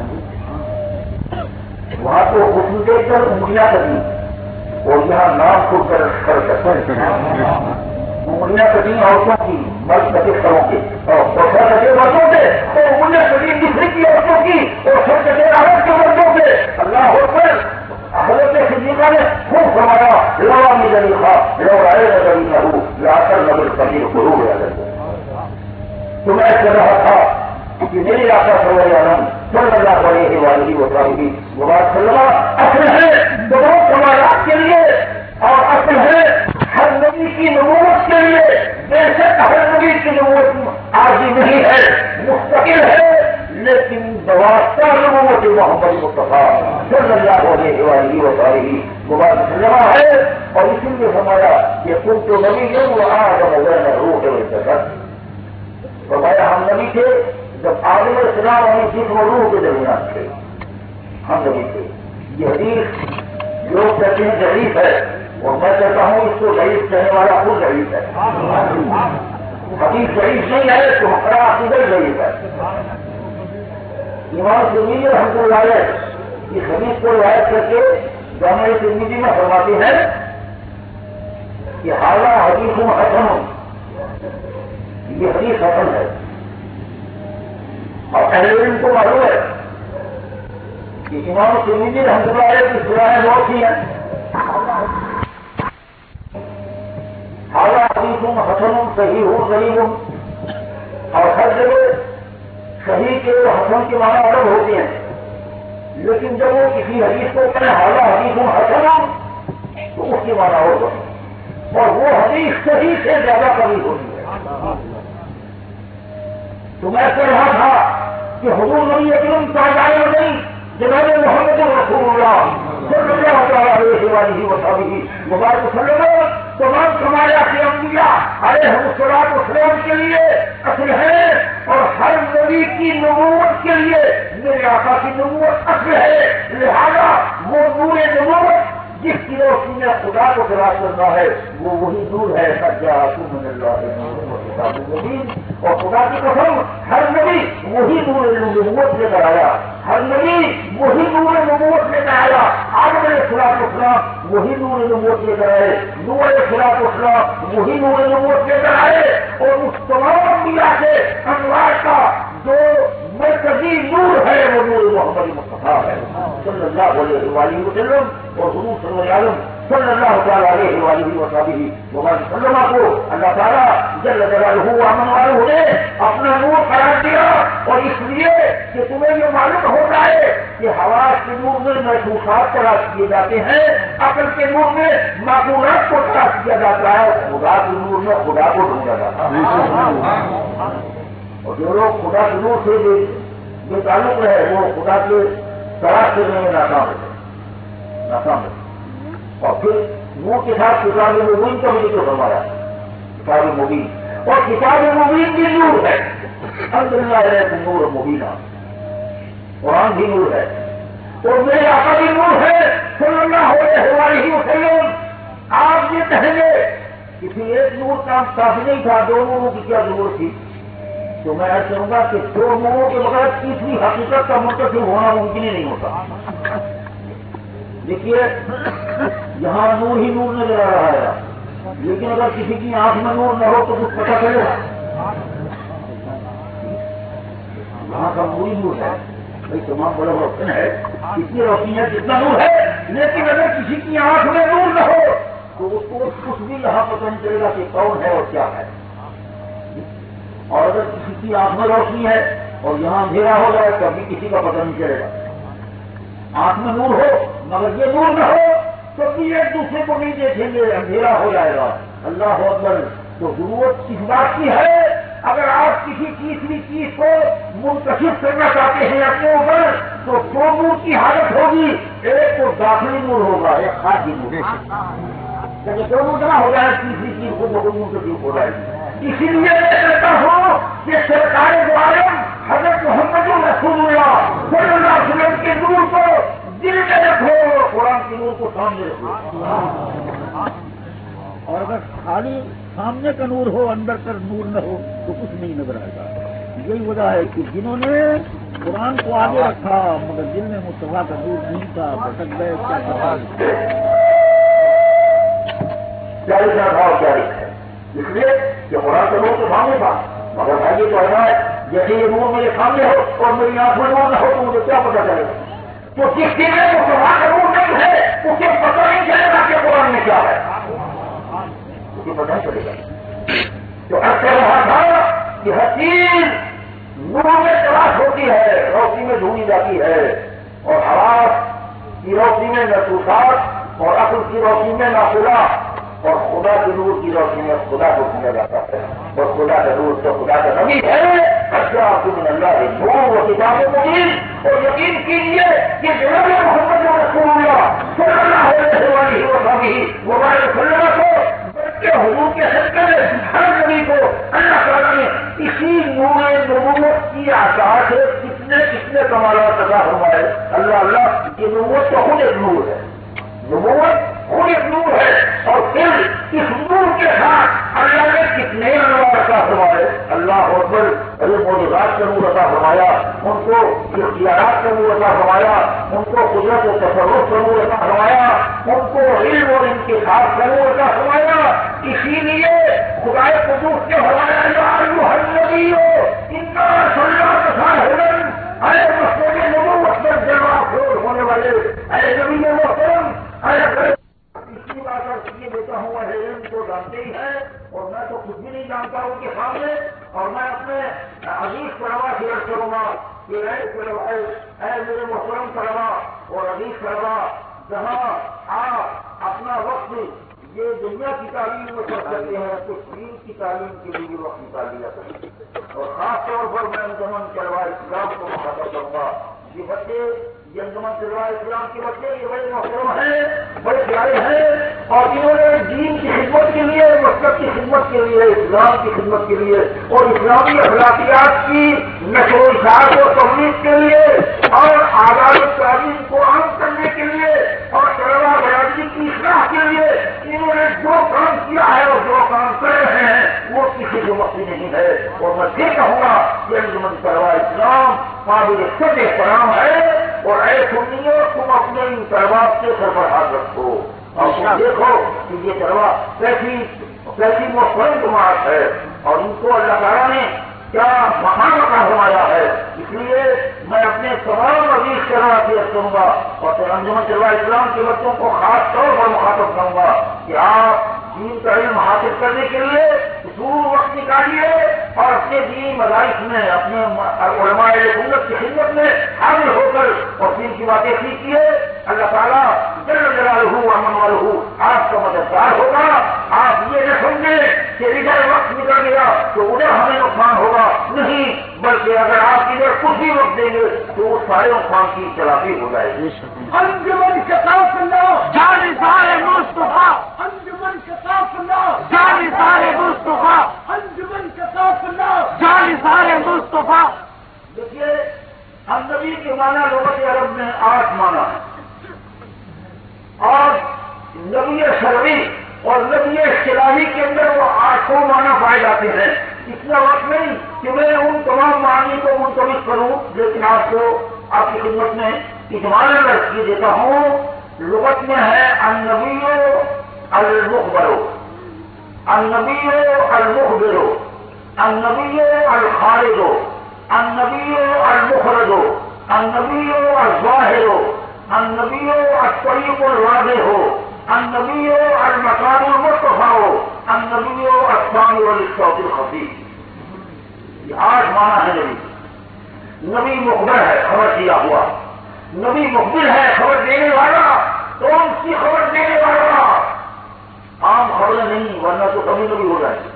Speaker 1: وہاں تو حکم دے کر انگلیاں کریں اور یہاں نام کھل کر سکتے ہیں۔ انگلیاں کٹی عورتوں کی، مرد کٹے سروں کے اور سر کٹے مردوں کے، اور انگلیاں کٹی مصر کی عورتوں کی اور سر کٹے عرب کے مردوں کے۔ اللہ اکبر۔ حضرت صدیقہ نے خوب فرمایا لوانی زلیخا لو رائے نظری نہ ہو لا کر نظر کبھی غرور ہے۔ تو میں کہہ رہا تھا کہ میری آقا صلی اللہ علیہ وسلم اپنے ہیں دونوں سماجات کے لیے اور اپنے ہیں ہر نبی کی نبوت کے لیے، بے شک ہر نبی کی نبوت عارضی نہیں ہے، مستقل ہے، لیکن بواسطہ نبوت محمد مصطفیٰ صلی اللہ علیہ وسلم ہے۔ اور اسی لیے ہمارا یہ تم تو نبی ہے وہ آدم روح فرمایا ہم نبی تھے جب عالم اسلام ہمیں جسم و روح کے درمیان تھے ہم نبی تھے. یہ حدیث لوگ کہتے ہیں ضعیف ہے اور میں کہتا ہوں اس کو ضعیف کہنے والا خود ضعیف ہے. حدیث ضعیف نہیں ہے تو ہمارا عقیدہ ضعیف ہے. امام ترمذی رحمۃ اللہ علیہ اس حدیث کو روایت کر کے جامع ترمذی میں فرماتے ہیں کہ حاضہ حدیث حسن، یہ حدیث حسن ہے. اور اہل علم کو معلوم ہے کہ امام ترمذی رحمۃ اللہ علیہ کی سوائیں بہت سی ہیں. حاضہ حدیث حسن صحیح غریب، اور ہر جگہ صحیح کے حسن کے معنی الگ ہوتے ہیں، لیکن جب وہ کسی حدیث کو کہیں حاضہ حدیث حسن تو اس کے معنی ہوگا، اور وہ حدیث صحیح سے زیادہ قریب ہوتی ہے. تو میں کہہ رہا تھا کہ حضور نبی اکرم تاجدار نہیں جناب محمد رسول اللہ صلی اللہ علیہ وآلہ وسلم مبارک وسلم تمام کمایا کے انبیاء علیہ الصلوۃ والسلام کے لیے اصل ہے، اور ہر نبی کی نبوت کے لیے میرے آقا کی نبوت اصل ہے. لہذا وہ نور نبوت جس کی روشنی میں خدا کو تلاش کرنا ہے وہ وہی نور ہے. من اللہ نور کتاب مبین. اور خدا کی قسم ہر نبی وہی نور نبوت لے کر آیا، ہر نبی وہی نور نبوت لے کر آیا. آدم علیہ السلام وہی نور نبوت لے کر آئے، نوح علیہ السلام وہی نور نبوت لے کر آئے، اور اس تمام انبیاء کے انوار کا جو مرکزی نور ہے وہ نور محمد مصطفیٰ ہے صلی اللہ علیہ وآلہ وسلم. اور حضور صلی اللہ علیہ وسلم صلی اللہ تعالیٰ علیہ وآلہ وسلم کو اللہ تعالیٰ جل جلالہ وعظم والہ نے اپنا نور قرار دیا، اور اس لیے کہ تمہیں یہ معلوم ہوتا ہے کہ حواس کے نور میں محسوسات تلاش کیے جاتے ہیں، عقل کے نور میں معقولات کو تلاش کیا جاتا ہے، اور خدا کے نور میں خدا کو ڈھونڈا جاتا ہے. اور جو لوگ خدا کے نور سے جو تعلق ہے وہ خدا کے تلاش کرنے میں ناکام ہے. اور پھر نور کے ساتھ کتاب مبین کا بھی ذکر فرمایا. کتاب مبین اور کتاب مبین بھی نور ہے. الحمدللہ علیکم نور مبینہ، قرآن بھی نور ہے، اور میرے آقا بھی نور ہے صلی اللہ علیہ وآلہ وسلم. آپ یہ کہیں گے کسی ایک نور کا کافی نہیں تھا، دو نوروں کی کیا ضرورت تھی؟ تو میں کہوں گا کہ دو نوروں کے بغیر تیسری حقیقت کا منتخب ہونا ممکن ہی نہیں ہوتا. دیکھیے یہاں نور ہی نور نظر آ رہا ہے، لیکن اگر کسی کی آنکھ میں نور نہ ہو تو کچھ پتہ چلے گا. یہاں کا نور ہی نور ہے، بھائی تمام بڑا روشن ہے، اتنی روشنی ہے جتنا نور ہے، لیکن اگر کسی کی آنکھ میں نور نہ ہو تو اس کو کچھ بھی یہاں پتہ نہیں چلے گا کہ کون ہے اور کیا ہے. اور اگر کسی کی آنکھ میں روشنی ہے اور یہاں اندھیرا ہو جائے کبھی کسی کا پتہ نہیں چلے گا. آنکھ میں نور ہو مگر یہ نور نہ ہو تو بھی ایک دوسرے کو نہیں دیکھیں گے، اندھیرا ہو جائے گا. اللہ اکبر. تو ضرورت کس بات کی ہے؟ اگر آپ کسی تیسری چیز کو منتخب کرنا چاہتے ہیں اپنے اوپر تو دو نور کی حالت ہوگی، ایک تو داخلی نور ہوگا، ایک خارجی نور. جب دو نور جمع ہو جائے تیسری چیز کو دو منتخب ہو جائے گی. اسی لیے میں کہتا ہوں کہ سرکار دو عالم حضرت محمد رسول اللہ صلی اللہ علیہ وسلم کے نور کو دل میں رکھو، قرآن کے نور کو سامنے رکھو. اور اگر خالی سامنے کا نور ہو اندر کا نور نہ ہو تو کچھ نہیں نظر آئے گا. یہی وجہ ہے کہ جنہوں نے قرآن کو آگے رکھا مگر دل میں مصطفیٰ کا نور نہیں تھا، بھٹک گئے. اس لیے کہ قرآن کا نور تو سامنے تھا مگر بھائی تو ایسا ہے جیسے یہ نور میرے سامنے ہو اور میری آنکھ میں نور نہ ہو تو مجھے کیا پتا چلے گا؟ تو جس دن میں مصطفیٰ کا نور نہیں ہے اسے پتہ نہیں چلے گا کہ قرآن میں کیا ہے، اسے پتہ نہیں چلے گا. تو اکثر رہا تھا کہ ہر چیز نور میں تلاش ہوتی ہے، روشنی میں ڈھونڈی جاتی ہے، اور حواس کی روشنی میں محسوسات اور عقل کی روشنی میں معقولات اور خدا کے نور کی روشنی میں خدا کو سمجھا جاتا ہے. اور خدا کا نور تو خدا کا نبی ہے. اچھا من اللہ نور و کتاب مبین. اور یقین کیجیے کہ جناب محمد رسول اللہ صلی اللہ علیہ وسلم کو بلکہ حضور کے صدقے میں ہر نبی کو اللہ تعالیٰ نے اسی نور نبوت کی کی عطا سے کتنے کتنے کمالات عطا فرمائے. اللہ اللہ، یہ نبوت تو خود ایک نور ہے، نبوت خود ایک نور ہے. اور پھر اس نور کے ساتھ اللہ نے کتنے انوار عطا فرمائے. اللہ اکبر، معجزات کا نور عطا فرمایا، ان کو اختیارات کا نور عطا فرمایا، ان کو قدرت و تصرف کا نور عطا فرمایا، ان کو علم اور انکشاف کا نور عطا فرمایا. اسی لیے خدا قدوس نے فرمایا یا ایھا النبی انا ارسلناک شاہدا، اے مسعود نبوت پر جلوہ افروز ہونے والے، اے نبی محترم، اے اتنی بات اور یہ بیٹا ہوں اہل علم کو جانتے ہی ہے، اور میں تو کچھ بھی نہیں جانتا ان کے سامنے. اور میں اپنے عزیز طلبا سے عرض کروں گا کہ اے میرے محترم طلبا اور عزیز طلبا، جہاں آپ اپنا وقت یہ دنیا کی تعلیم میں کر سکتے ہیں تو دین کی تعلیم کے لیے بھی وقت نکال لیا کریں. اور خاص طور پر میں انجمن طلبا اسلام کو مخاطب کروں گا. یہ بچے، یہ انجمن طلبا اسلام کے بچے، یہ بڑے محترم ہیں، بڑے پیارے ہیں، اور انہوں نے دین کی خدمت کے لیے، مذہب کی خدمت کے لیے، اسلام کی خدمت کے لیے اور اسلامی اخلاقیات کی نشر و اشاعت و تبلیغ کے لیے اور آداب تعلیم کو عام کرنے کے لیے اور طلبا برادری کی اصلاح کے لیے انہوں نے جو کام کیا ہے اور جو کام کر رہے ہیں وہ کسی کو مخفی نہیں ہے. اور میں یہ کہوں گا کہ انجمن طلبا اسلام قابل سب احترام ہے، اور اے سنیو تم اپنے ان طلبا سے سربراہ رکھو. اور دیکھو کہ یہ طلبا کیسی محترم جماعت ہے، اور ان کو اللہ تعالیٰ نے کیا مقام عطا فرمایا ہے. اس لیے میں اپنے تمام عزیز طلبا سے عرض کروں گا اور انجمن طلبا اسلام کے بچوں کو خاص طور پر مخاطب کروں گا کہ آپ دین کا علم حاصل کرنے کے لیے ضرور وقت نکالیے اور اپنے دینی مدارس میں اپنے علماء سنت کی خدمت میں حاضر ہو کر اور دین کی باتیں سیکھیے. اللہ تعالیٰ جل جلالہ امن والہ آپ کا مددگار ہوگا. آپ یہ نہ سمجھیں کہ ادھر وقت نکل گیا تو ادھر ہمیں نقصان ہوگا، نہیں، بلکہ اگر آپ ادھر کچھ بھی وقت دیں گے تو وہ سارے نقصان کی تلافی ہو جائے گی. انجمن شفاعت اللہ جانثار مصطفیٰ، انجمن شفاعت اللہ جانثار مصطفیٰ، انجمن شفاعت اللہ جانثار مصطفیٰ. دیکھیے، النبی کے معنی لغت عرب میں 8 معنی ہے، اور نبی شرعی اور نبی اصطلاحی کے اندر وہ 8 معنی پائے جاتے ہیں. اتنا وقت نہیں کہ میں ان تمام معنی کو منتخب کروں، لیکن آپ کو آپ کی خدمت میں اجمالاً عرض کیے دیتا ہوں. لغت میں ہے النبی المخبر، النبی المخبر، النبی الخارج، النبی المخرج، النبی الظاہر، النبی الطریق الواضح، النبی المکان المرتفع، النبی الثانی والصوت الخفی. یہ 8 معنی ہے. نبی مخبر ہے، خبر دیا ہوا. نبی مخبر ہے، خبر دینے والا. کون سی خبر دینے والا؟ عام خبریں نہیں، ورنہ تو کبھی نبی ہو جائے.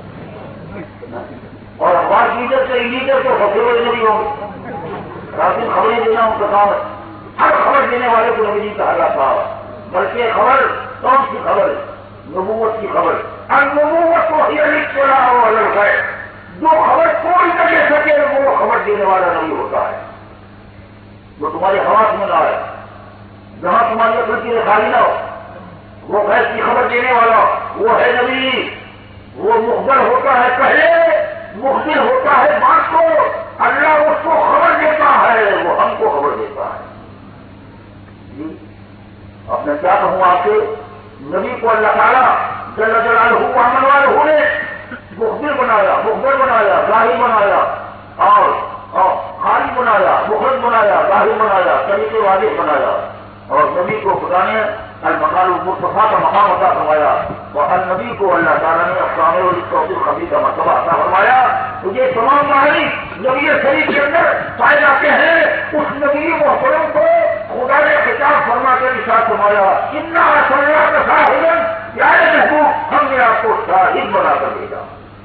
Speaker 1: اور اخبار لیڈر سے لیڈر تو پھنسے ہوئے نبی ہوں گے. راسن خبریں دینا ان کا کام ہے. ہر خبر دینے والے کو نبی نہیں کہا جاتا، بلکہ خبر کون سی خبر؟ نبوت کی خبر. النبوت کو ہی الاطلاع علی الغیب، جو خبر کوئی نہ دے سکے وہ خبر دینے والا نبی ہوتا ہے. جو تمہارے حواس میں نہ آئے، جہاں تمہاری عقل کی رسائی نہ ہو، وہ غیب کی خبر دینے والا وہ ہے نبی. وہ مخبر ہوتا ہے، پہلے مخبر ہوتا ہے بات کو، اللہ اس کو خبر دیتا ہے، وہ ہم کو خبر دیتا ہے. جی اب میں کیا کہوں آپ سے؟ نبی کو اللہ تعالیٰ جل جلالہ امن والہ نے مخبر بنایا، مخبر بنایا، ظاہر بنایا، اور خالی بنایا، مخرج بنایا، ظاہر بنایا، طریقے واضح بنایا. اور نبی کو خدا نے المقام المرتفع کا مقام عطا فرمایا، اور النبی کو اللہ تعالیٰ نے الثانی والصوت الخفی کا مرتبہ عطا فرمایا. تو یہ تمام معنی نبی شریف کے اندر پائے جاتے ہیں. اس نبی محترم کو خدا نے خطاب فرما کے ارشاد فرمایا انا ارسلناک شاہدا، یا محبوب ہم نے آپ کو شاہد بنا کر بھیجا.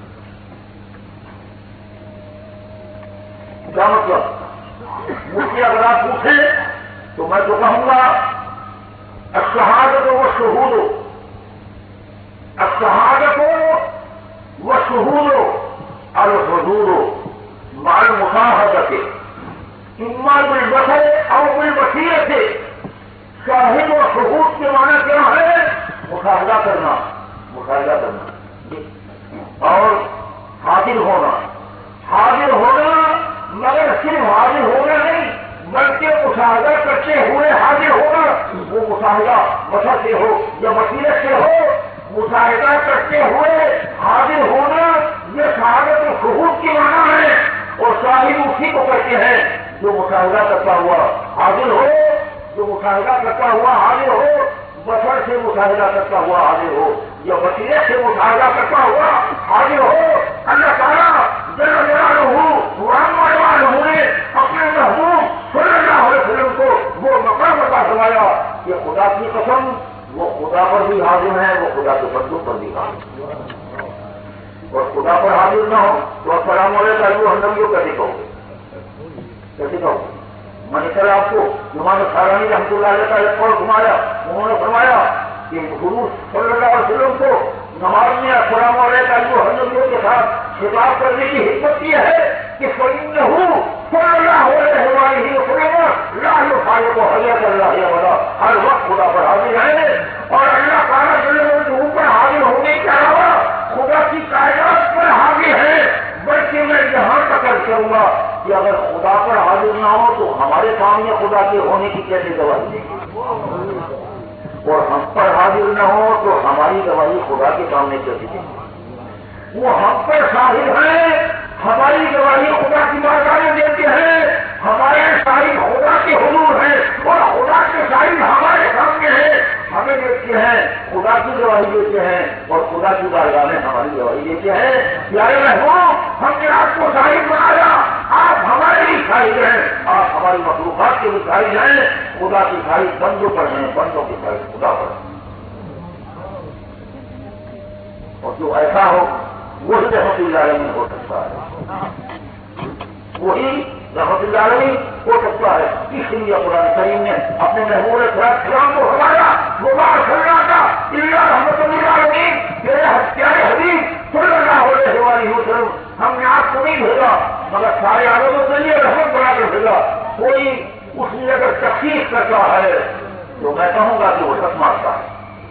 Speaker 1: کیا مطلب؟ مجھ سے اگر آپ پوچھیں تو میں تو کہوں گا الشہادت والشہود، الشہادت والشہود الحضور مع المشاہدۃ اما بالبصر او بالبصیرۃ. شاہد و شہود کے معنی کیا ہے؟ مشاہدہ کرنا، مشاہدہ کرنا اور حاضر ہونا. حاضر ہونا مگر صرف حاضر ہونا نہیں بلکہ مشاہدہ کرتے ہوئے حاضر ہونا. وہ مشاہدہ بصر سے ہو یا بصیرت سے ہو، مشاہدہ کرتے ہوئے حاضر ہونا یہ شہادت و شہود کی معنی ہے. اور شاہد اسی کو کہتے ہیں جو مشاہدہ کرتا ہوا حاضر ہو، جو مشاہدہ کرتا ہوا حاضر ہو، بصر سے مشاہدہ کرتا ہوا حاضر ہو یا بصیرت سے مشاہدہ کرتا ہوا حاضر ہو. اللہ تعالیٰ جل جلالہ نے اپنے محبوب صلی اللہ علیہ وسلم کو وہ مقام عطا فرمایا کہ خدا کی قسم وہ خدا پر بھی حاضر ہے، وہ خدا کے بندوں پر بھی حاضر. اور خدا پر حاضر نہ ہو تو السلام علیکم نبیوں کیسے کہو گے؟ کیسے کہو گے؟ میں نے کل آپ کو امام خارانی رحمۃ اللہ علیہ کا ایک قول گھمایا. انہوں نے فرمایا کہ حضور صلی اللہ علیہ وسلم کو نماز میں السلام علیکم نبیوں کے ساتھ خطاب کرنے کی حکمت یہ ہے کہ فإنہ صلی اللہ علیہ وسلم لا یخالف حضرت اللہ ولا ہر وقت خدا پر حاضر ہے. اور اللہ تعالیٰ کے اوپر حاضر ہونے کے علاوہ خدا کی کائنات پر حاضر ہے. بلکہ میں یہاں تک کروں گا کہ اگر خدا پر حاضر نہ ہو تو ہمارے سامنے خدا کے ہونے کی کیسے گواہی دیں گے؟ اور ہم پر حاضر نہ ہو تو ہماری گواہی خدا کے سامنے کیسے دیں گے؟ وہ ہم پر شاہد ہیں، ہماری گواہی خدا کی بارگاہ میں دیتے ہیں. ہمارے شاہد خدا کے حضور ہیں اور خدا کے شاہد ہمارے سامنے ہیں. ہمیں دیکھتے ہیں، خدا کی گواہی دیتے ہیں اور خدا کی بارگاہ میں ہماری گواہی دیتے ہیں. پیارے محبوب، ہم نے آپ کو شاہد بنایا، آپ ہمارے بھی شاہد ہیں، آپ ہماری مخلوقات کے بھی شاہد ہیں. خدا کی شاہد بندوں پر ہیں، بندوں کی شاہد خدا پر ہیں. اور جو ایسا ہو وہی رحمت اللہ علیہ ہو سکتا ہے، وہی رحمت اللہ علیہ ہو سکتا ہے. اس لیے قرآن کریم نے اپنے محبوب کرام کو ہمارا مبارک کرنا تھا. رحمت اللہ علیہ تیرے پیارے حبیب صلی اللہ علیہ وسلم ہم نے آپ کو نہیں بھیجا مگر سارے عالموں کے لیے رحمت بنا کے بھیجا. کوئی اس لیے اگر تخصیص کرتا ہے تو میں کہوں گا کہ وہ سچ مارتا ہے.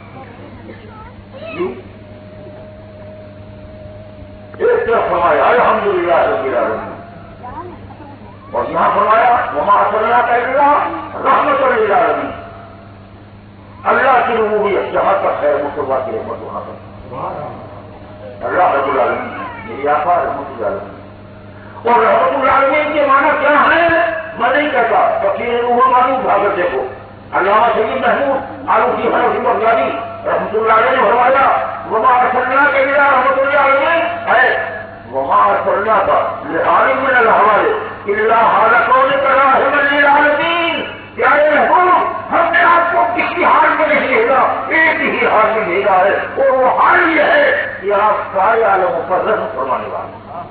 Speaker 1: ایک طرف فرمایا الحمدللہ رب العالمین اور یہاں فرمایا وما ارسلناک الا رحمۃ للعالمین. اللہ کی ربوبیت جہاں تک ہے مصطفیٰ کی رحمت وہاں تک. اللہ رب العالمین میری آقا رحمت العالمین. اور رحمت العالمین کے معنی کیا ہے میں نہیں کہتا، فقیر روح معلوم بھاگر دیکھو. علامہ سید محمود آلوسی حنفی بغدادی رحمت اللہ علیہ نے فرمایا وما ارسلناک الا رحمۃ للعالمین ہے وما ارسلناک لحال من الحوال الا حال کونک راحما للعالمین. پیارے محبوب، ہم نے آپ کو کسی حال میں نہیں بھیجا، ایک ہی حال میں بھیجا ہے اور وہ حال یہ ہے کہ آپ سارے عالموں پر رحمت فرمانے والے.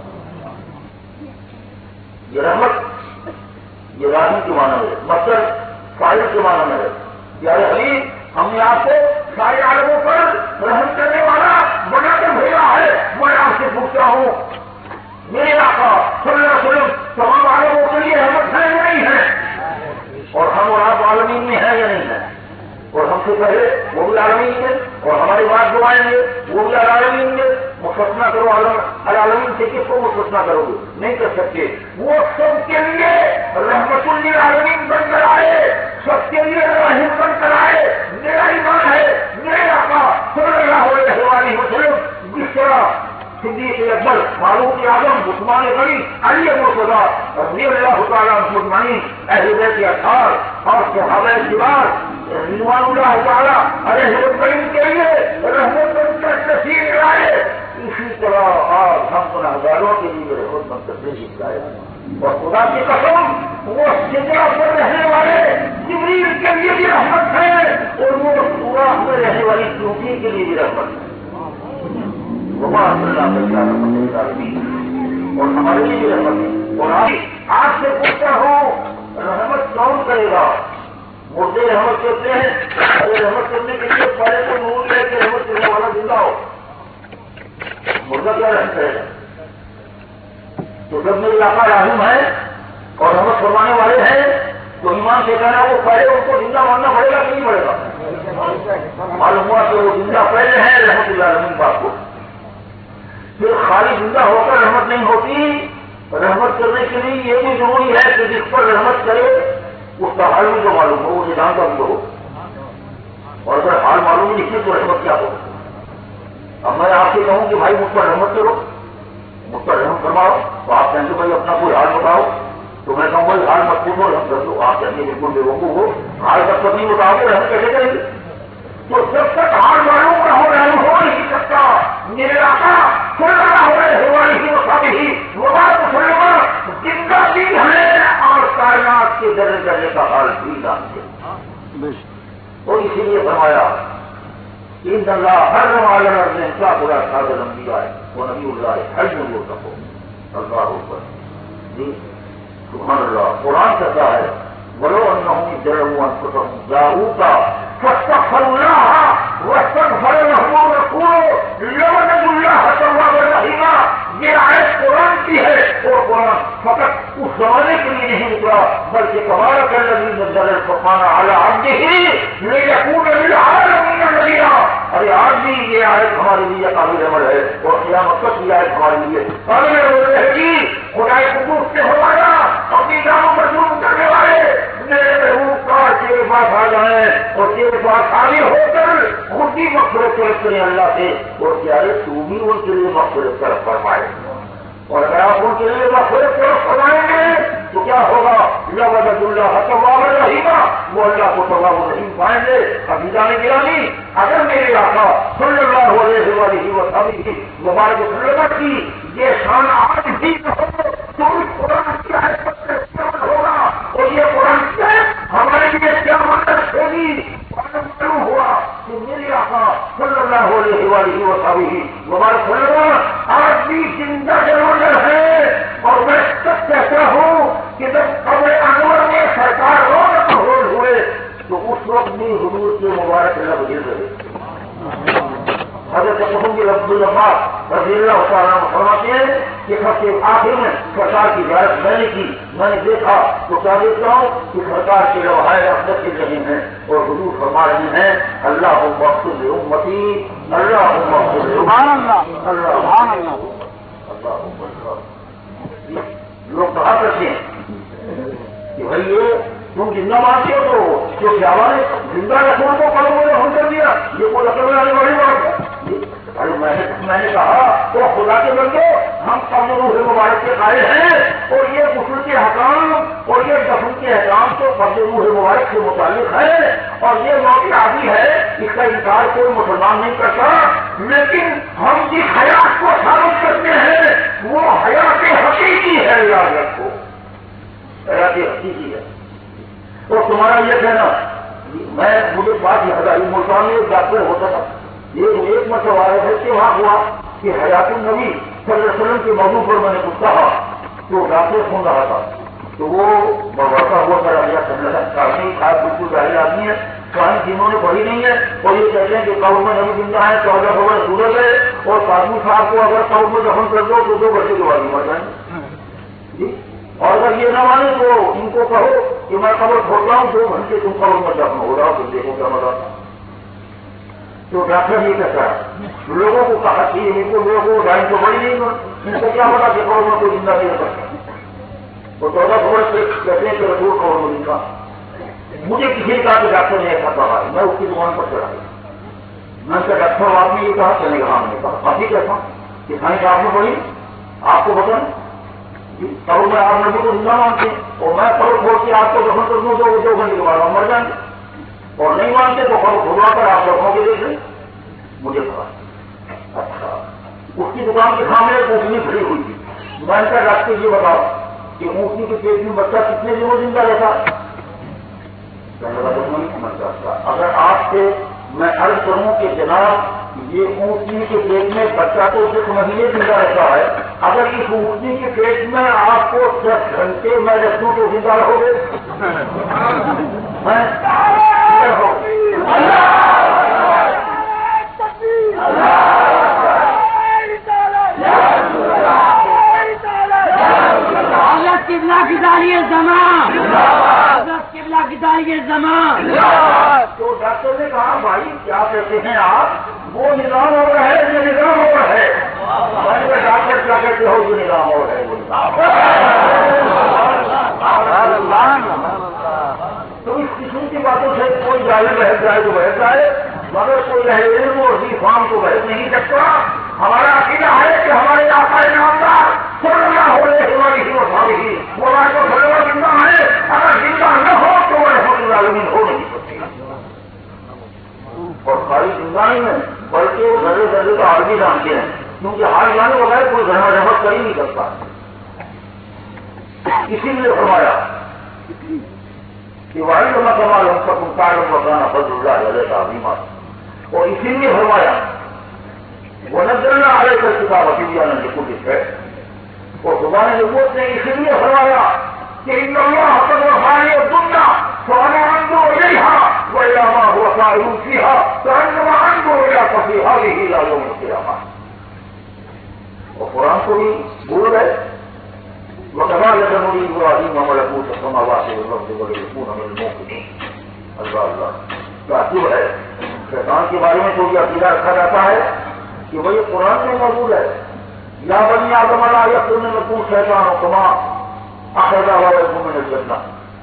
Speaker 1: یہ رحمت یہ راہی کے معنی ہے، مصدر فاعل کے معنی میں ہے. پیارے حبیب، ہم نے آپ کو سارے عالموں پر رحمت کرنے والا بنا کر بھیجا ہے. میں آپ سے پوچھتا ہوں میرے آقا صلی اللہ علیہ وسلم تمام عالموں کے لیے رحمت ہے یا نہیں ہے؟ اور ہم اور آپ عالمین میں ہیں یا نہیں ہے؟ اور ہم سے پہلے وہ بھی عالمین میں اور ہمارے بعد جو آئیں گے وہ بھی عالمین میں. مستثنا کرو العالمین سے کس کو مستثنا کرو گے؟ نہیں کر سکتے. وہ سب کے لیے رحمت للعالمین بن کر آئے، سب کے لیے رحیم بن کر آئے. میرا ایمان ہے میرے آقا صلی اللہ علیہ وسلم جس طرح صدیق اکبر، فاروق اعظم، عثمان غنی، علی مرتضیٰ رضی اللہ تعالیٰ عنہم اجمعین، اہل بیت اطہار اور صحابہ کرام رضوان اللہ تعالیٰ علیہ اجمعین کے لیے رحمت بن کر تشریف لائے، اسی طرح آج ہم گنہگاروں کے لیے رحمت بن کر تشریف لائے. اور خدا کی قسم وہ سدرہ پر رہنے والے جبریل کے لیے بھی رحمت ہے اور وہ سورہ میں رہنے والی چونٹی کے لیے بھی رحمت ہے. اور ہمارے لیے بھی رحمت ہے. اور آپ سے پوچھتا ہوں رحمت کون کرے گا؟ مردے رحمت کرتے ہیں. رحمت کرنے کے لیے پہلے تو نور لے کے رحمت کرنے والا زندہ ہو. مردہ کیا رحمت کرے گا؟ تو جب میرے آقا رحیم ہے اور رحمت فرمانے والے ہیں تو ایمان سے کہنا وہ پہلے ان کو زندہ ماننا پڑے گا کہ نہیں پڑے گا؟ معلوم ہوا کہ وہ زندہ پہلے ہیں رحمت اللہ علیہ پاک کو. پھر خالی زندہ ہو کر رحمت نہیں ہوتی، رحمت کرنے کے لیے یہ بھی ضروری ہے کہ جس پر رحمت کرے اس کا حال بھی تو معلوم ہو، وہ جانتا بھی ہو. اور اگر حال معلوم نہیں ہے تو رحمت کیا ہو؟ اب میں آپ سے کہوں کہ بھائی مجھ پر رحمت کرو، مجھ پر رحمت فرماؤ، تو آپ کہیں گے بھائی اپنا کوئی حال بتاؤ. تو میں کہوں بھائی حال مت پوچھو رحم کر دو. آپ کہیں گے بالکل بے وقوف ہو، حال جب تک نہیں بتاؤ گے رحم کیسے کریں گے؟ تو جب تک حال معلوم نہ ہو رحم ہو نہیں سکتا. میرے آقا صلی اللہ علیہ وسلم وہ بات مسلمان زندہ بھی ہے اور کائنات کے درجے درجے کا حال بھی جانتے. تو اسی لیے فرمایا ان اللہ حرم علی الارض ان کا برا صادر انبیاء ہے وہ نبی اللہ ہے حج میں وہ سکو اللہ اوپر. جی سبحان اللہ. قرآن کہتا ہے ولو انہم جرموا انفسهم جاءوک فاستغفروا الله واستغفر لهم الرسول لوجدوا الله توابا رحیما. یہ آیت قرآن کی ہے اور قرآن فقط اس زمانے کے لیے نہیں اترا بلکہ تبارک الذی نزل الفرقان علی عبده لیکون للعالمین نذیرا. ارے آج بھی یہ آیت ہمارے لیے قابل عمل ہے اور قیامت تک یہ آیت ہمارے لیے قابل عمل ہے. کہ خدائے قدوس سے ہمارا اپنی نام مضمون کرنے والے میرے محبوب کا تیرے پاس آ جائیں اور تیرے پاس حاضر ہو کر خود ہی مغفرت طلب کریں اللہ سے. اور کیا ہے تو بھی ان کے لیے مغفرت طلب فرمائے. اور اگر آپ ان کے لیے مغفرت طلب فرمائیں گے تو کیا ہوگا؟ لوجدوا اللہ توابا رحیما. وہ اللہ کو تواب الرحیم پائیں گے. ابھی جانے گرامی اگر میرے آقا صلی اللہ علیہ وسلم مبارک وسلم کی یہ شان آج بھی نہ ہو تو اس قرآن کی آیت پر استعمال ہوگا. اور یہ قرآن سے ہمارے لیے کیا مدد ہوگی؟ معلوم ہوا کہ میرے آقا صلی اللہ علیہ وسلم مبارک وسلم آج بھی زندہ جانور ہے. اور میں سب کہتا ہوں کہ جب قبر انور میں سرکار رول ہوئے تو اس وقت بھی حضور کے مبارک لب گر رہے. حضرت قطب عبد العباس رضی اللہ تعالیٰ فرماتے ہیں کہ سب سے آخر میں سرکار کی زیارت میں نے کی. میں نے دیکھا تو کیا دیکھتا ہوں کہ سرکار کے لوہائے احمد کے ذہن ہیں اور حضور فرما رہے ہیں اللہ مغفر امتی اللہ مغفر اللہ. لوگ کہا کرتے ہیں کہ بھائی یہ تم زندہ مانتے ہو تو جو سیاوا نے زندہ رسول کو کل میں ہم کر دیا یہ کوئی رقم آنے والی بات ہے. ارے میں نے کہا تو خدا کے بندے ہم سب روح مبارک کے قائل ہیں اور یہ غسل کے حکام اور یہ دفن کے احکام تو سب روح مبارک سے متعلق ہے اور یہ موقع عادی ہے. اس کا انکار کوئی مسلمان نہیں کرتا. لیکن ہم جس حیات کو ثابت کرتے ہیں وہ حیات حقیقی ہے. یاد رکھو حیات حقیقی ہے. تو تمہارا یہ کہنا میں مجھے بات یاد آئی ملتان میں ایک ڈاکٹر ہوتا تھا. یہ ایک مرتبہ آیا ہے کہ وہاں ہوا کہ حیات النبی صلی اللہ علیہ وسلم کے موضوع پر میں نے کچھ کہا تو ڈاکٹر سن رہا تھا تو وہ بڑھتا ہوا کرا لیا کرنے خاص بالکل ظاہر آدمی ہے کہانی جنہوں نے پڑھی نہیں ہے اور یہ کہتے ہیں کہ قبر میں نبی زندہ ہے 14 خبر سورج ہے اور سادھو صاحب کو اگر قبر میں دفن کر دو تو 2 گھنٹے کے بعد مر جائیں گے. اور اگر یہ نہ مانے تو ان کو کہو کہ میں قبر کھولتا ہوں 2 گھنٹے تم قبر میں دفن ہو رہا ہو تو دیکھو کیا مزہ. تو ڈاکٹر یہ کہتا ہے لوگوں کو کہا کہ ان کو لوگوں کو ڈائن تو بڑی نہیں ان کو کیا پتا کہ قبر میں کوئی زندہ نہیں رہ سکتا. تو 14 خبر سے کہتے ہیں کہ رسول قبر میں نہیں کہا. مجھے کسی نے کہا کہ ڈاکٹر نے ایسا کہا ہے میں اس کی دکان پر چلا گیا. میں نے کہا ڈاکٹر آپ نے یہ کہا چلے گا. ہم نے کہا ابھی کہتا کہ سائنس آپ نے پڑھی آپ کو بتائیں قبر میں آپ نبی کو زندہ مانتے اور میں قبر کھول کے آپ کو دفن کر دوں 2 گھنٹے کے بعد ہم مر جائیں گے اور نہیں مانتے تو قبر کھلوا کر آپ رکھو گے. دیکھ لیں مجھے کہا اچھا اس کی دکان کے سامنے اونٹنی کھڑی ہوئی تھی. میں نے کہا ڈاکٹر یہ بتاؤ کہ اونٹنی کے پیٹ میں بچہ کتنے دنوں زندہ رہتا؟ اگر آپ سے میں عرض کروں کہ جناب یہ اونٹنی کے پیٹ میں بچہ تو 6 مہینے زندہ رہتا ہے اگر اس اونٹنی کے پیٹ میں آپ کو 10 گھنٹے میں رکھوں تو زندہ رہو گے؟
Speaker 2: قبلہ کی داڑھی زمان، حضرت قبلہ کی داڑھی زمان.
Speaker 1: تو ڈاکٹر نے کہا بھائی کیا کہتے ہیں آپ، وہ نظام ہو رہا ہے یہ نظام ہو رہا ہے. ڈاکٹر کیا کہتے ہو جو نظام ہو رہا ہے وہ نظام. تو اس قسم کی باتوں سے کوئی جاہل رہ جائے تو بہت جائے، مگر کوئی اہل علم اور بھی فام کو بہت نہیں سکتا. ہمارا عقیدہ ہے کہ ہمارے آقا نامدار صلی اللہ علیہ وسلم وہ بات کو سلوا زندہ ہے، اگر زندہ نہ ہو تو وہ رحمت العالمین ہو نہیں سکتی. اور خالی زندہ نہیں ہے بلکہ وہ ذرے ذرے کا حال بھی جانتے ہیں، کیونکہ حال جانے بغیر کوئی رحمت کر ہی نہیں سکتا. اسی لیے فرمایا کہ واحد اللہ کمال ہم سب مکار وغیرہ فضل اللہ علیہ تعظیمہ، اور اسی لیے فرمایا وہ نظر اللہ علیہ کا کتاب عطیہ نے لکھو ہے. اور زبان نبوت نے اسی لیے فرمایا کہ ان اللہ حقد وفانی الدنیا فانا انظر الیہا والا ما هو صائر فیہا فانما انظر الی فصیحہ الى یوم القیامہ. اور قرآن کو بھی بھول گئے. وَكَذَلِكَ نُرِي إِبْرَاهِيمَ مَلَكُوتَ السَّمَاوَاتِ وَالْأَرْضِ وَلِيَكُونَ مِنَ الْمُوقِنِينَ. اللہ تعجب ہے شیطان کے بارے میں تو یہ عقیدہ رکھا جاتا ہے کہ بھائی قرآن میں موجود ہے یا بنی آدم لا یکون لکم شیطان کما اخرج ابویکم من الجنہ.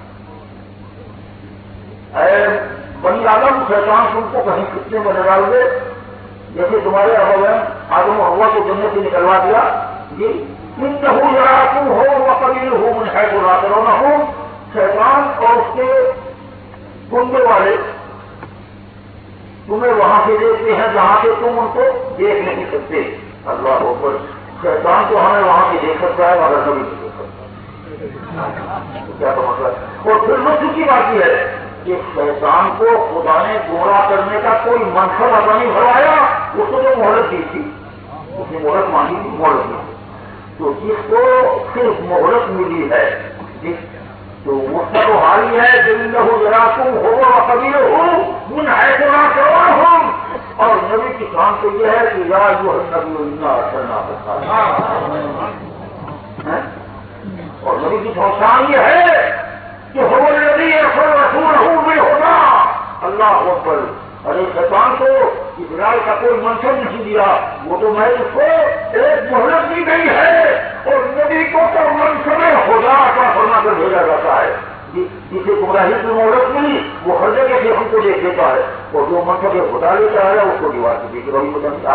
Speaker 1: اے بنی آدم شیطان تم کو کہیں کتنے میں نہ ڈال دے جیسے تمہارے ابوین آدم و حوا کو جنت سے نکلوا دیا. جی انه یراکم هو وقبیلہ من حیث لا ترونہم. شیطان اور اس کے گنڈے والے تمہیں وہاں سے دیکھتے ہیں جہاں سے تم ان کو دیکھ نہیں سکتے. اللہ اکبر. شیطان تو ہمیں وہاں سے دیکھ سکتا ہے مگر کبھی نہیں دیکھ سکتا. کیا تو مطلب. اور پھر مجھ کی بات یہ ہے کہ شیطان کو خدا نے گمراہ کرنے کا کوئی منصب ادا نہیں بھروایا. اس کو جو مہلت دی تھی اس نے مہلت مانگی تھی، مہلت دی. تو جس کو صرف مہلت ملی ہے تو اس کا تو حال ہی ہے کہ انہو یراکم ہوا وقبیلہ من حیث لا ترونہم. اور نبی کی شان تو یہ ہے کہ یا ایھا النبی انا ارسلناک شاہدا. اور نبی کی شان یہ ہے کہ هو الذی ارسل رسولہ بالہدی. اللہ اکبر. ارے شیطان کو اسرائیل کا کوئی منصب نہیں دیا، وہ تو میں اس کو ایک مہلت دی گئی ہے. اور نبی کو تو منصب خدا کا فرما کر بھیجا جاتا ہے. جسے گمراہی کی مہلت ملی وہ ہر جگہ سے ہم کو دیکھ دیتا ہے، اور جو منصب خدا لیتا ہے اس کو دیوار سے دیکھ رہی ہوتا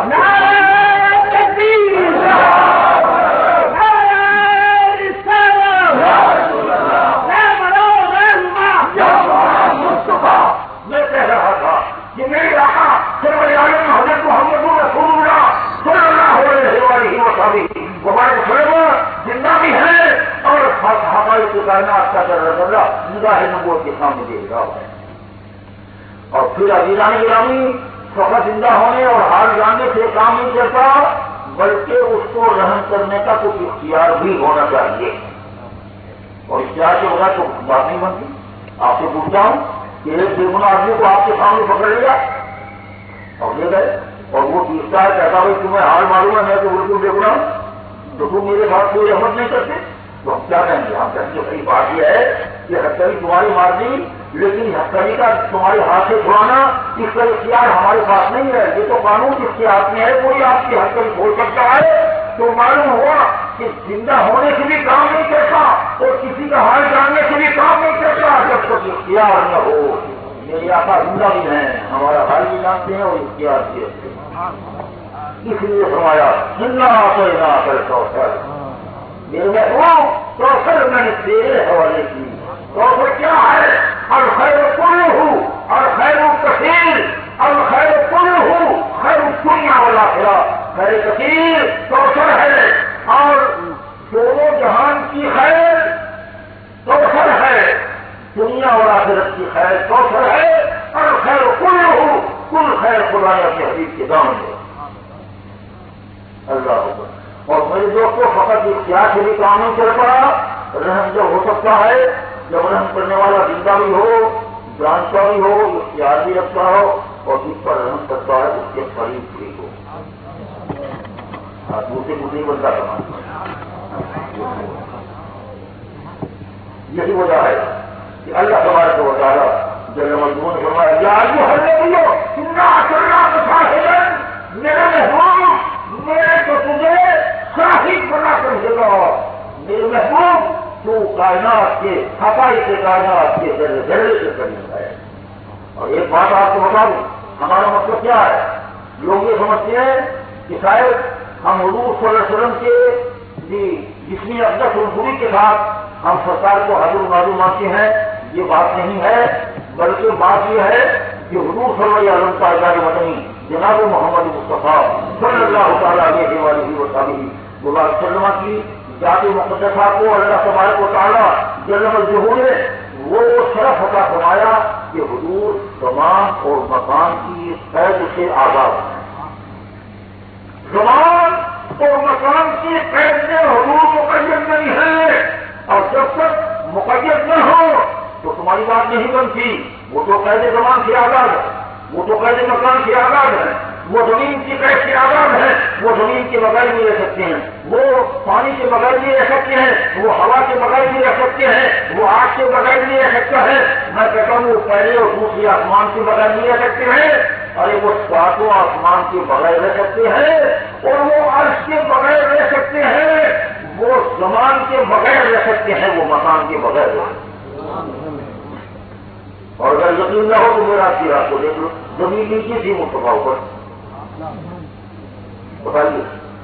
Speaker 1: میں کہہ رہا تھا کہ میری آقا سرور عالم حضرت محمد رسول اللہ صلی اللہ علیہ وسلم وبارک زندہ بھی ہے اور ہماری کائنات کا درجہ نگاہ نبوت کے سامنے دیکھ رہا ہے. اور پھر عزیزان گرامی فقط زندہ ہونے اور حال جاننے سے کام نہیں کرتا بلکہ اس کو رحم کرنے کا کچھ اختیار بھی ہونا چاہیے. اور اختیار کے بغیر تو بات نہیں بنتی. آپ سے پوچھتا ہوں کہ ایک بے گناہ آدمی کو آپ کے سامنے پکڑ لیا اور لے گئے اور وہ پوچھتا ہے کہتا بھائی تمہیں حال معلوم ہے میں تو بالکل بے گناہ ہوں تو تم میرے ساتھ کوئی رحمت نہیں کرتے. تو ہم کیا کہیں گے؟ ہم کہیں گے بھائی بات یہ ہے کہ ہتھیلی تمہاری مرضی لیکن ہتھیلی کا تمہارے ہاتھ سے چھڑانا اس کا اختیار ہمارے پاس نہیں ہے. یہ تو قانون جس کے ہاتھ میں ہے. کوئی آپ کی ہتھیلی کھول سکتا ہے. تو معلوم ہوا کہ زندہ ہونے سے بھی کام نہیں کرتا اور کسی کا حال جاننے سے بھی کام نہیں کرتا جب تک اختیار نہ ہو. میرے آقا زندہ بھی ہیں، ہمارا حال بھی جانتے ہیں اور اختیار بھی رکھتے ہیں. اس لیے فرمایا زندہ آتے نہ کر کوثر. میرے محبوب کوثر میں نے تیرے حوالے کی. کوثر کیا ہے؟ الخیر کلہ الخیر کثیر الخیر کلہ خیر الدنیا والآخرہ. خیر کثیر کوثر ہے اور دونوں جہان کی خیر کوثر ہے. دنیا اور آخرت کی خیر کوثر ہے اور خیر کلہ کل خیر خدا کے حبیب کے دام ہے. اللہ حکم. اور میرے دوستوں فقط اختیار سے بھی کام نہیں چل پڑا. رحم جب ہو سکتا ہے جب رحم کرنے والا زندہ بھی ہو، جانتا بھی ہو، اختیار بھی رکھتا ہو اور جس پر رحم کرتا ہے اس کے قریب بھی ہو. دوسرے کچھ نہیں بنتا سماج. یہی وجہ ہے کہ اللہ تبارک و تعالیٰ جل مجموع نے فرمایا یا ایھا النبی انا ارسلناک شاہدا، میرے محبوب میں تو تجھے شاہد بنا کر بھیجا، میرے محبوب تو کائنات کے حقائق کائنات کے ذرے ذرے سے قریب ہے۔ اور ایک بات آپ کو بتا دوں، ہمارا مطلب کیا ہے؟ لوگ یہ سمجھتے ہیں کہ شاید ہم حضور صلی اللہ علیہ وسلم کے جسمی اقدس عنصری کے ساتھ ہم سرکار کو حضور معلوم مانتے ہیں، یہ بات نہیں ہے، بلکہ بات یہ ہے کہ حضور صلی اللہ علیہ وسلم کا اعزاز مدنی جناب محمد مصطفیٰ صلی اللہ تعالیٰ علیہ وسلم کی ذات مقدسہ کو اللہ تبارک و تعالیٰ جل مجدہ نے وہ شرف عطا فرمایا کہ حضور زمان اور مکان کی قید سے آزاد ہیں۔ زمان اور مکان کی قید میں حضور مقید نہیں ہے، اور جب تک مقید نہ ہو تو تمہاری بات نہیں بنتی۔ وہ تو قید زمان سے آزاد ہے، وہ تو قید مکان سے آزاد ہے، وہ زمین کی قید سے آزاد ہے، وہ زمین کے بغیر بھی رہ سکتے ہیں، وہ پانی کے بغیر بھی رہ سکتے ہیں، وہ ہوا کے بغیر بھی رہ سکتے ہیں، وہ آگ کے بغیر بھی رہ سکتا ہے۔ میں کہتا ہوں وہ پہلے اور دوسرے آسمان کے بغیر نہیں رہ سکتے ہیں، ارے وہ ساتوں آسمان کے بغیر رہ سکتے ہیں، اور وہ عرش کے بغیر رہ سکتے ہیں، وہ زمان کے بغیر رہ سکتے ہیں، وہ مکان کے بغیر رہ سکتے ہیں۔ اور اگر یقین نہ ہو تو میرا آپ کی رات کو دیکھ لو، زمین نیچے تھی مصطفیٰ پر بتائیے،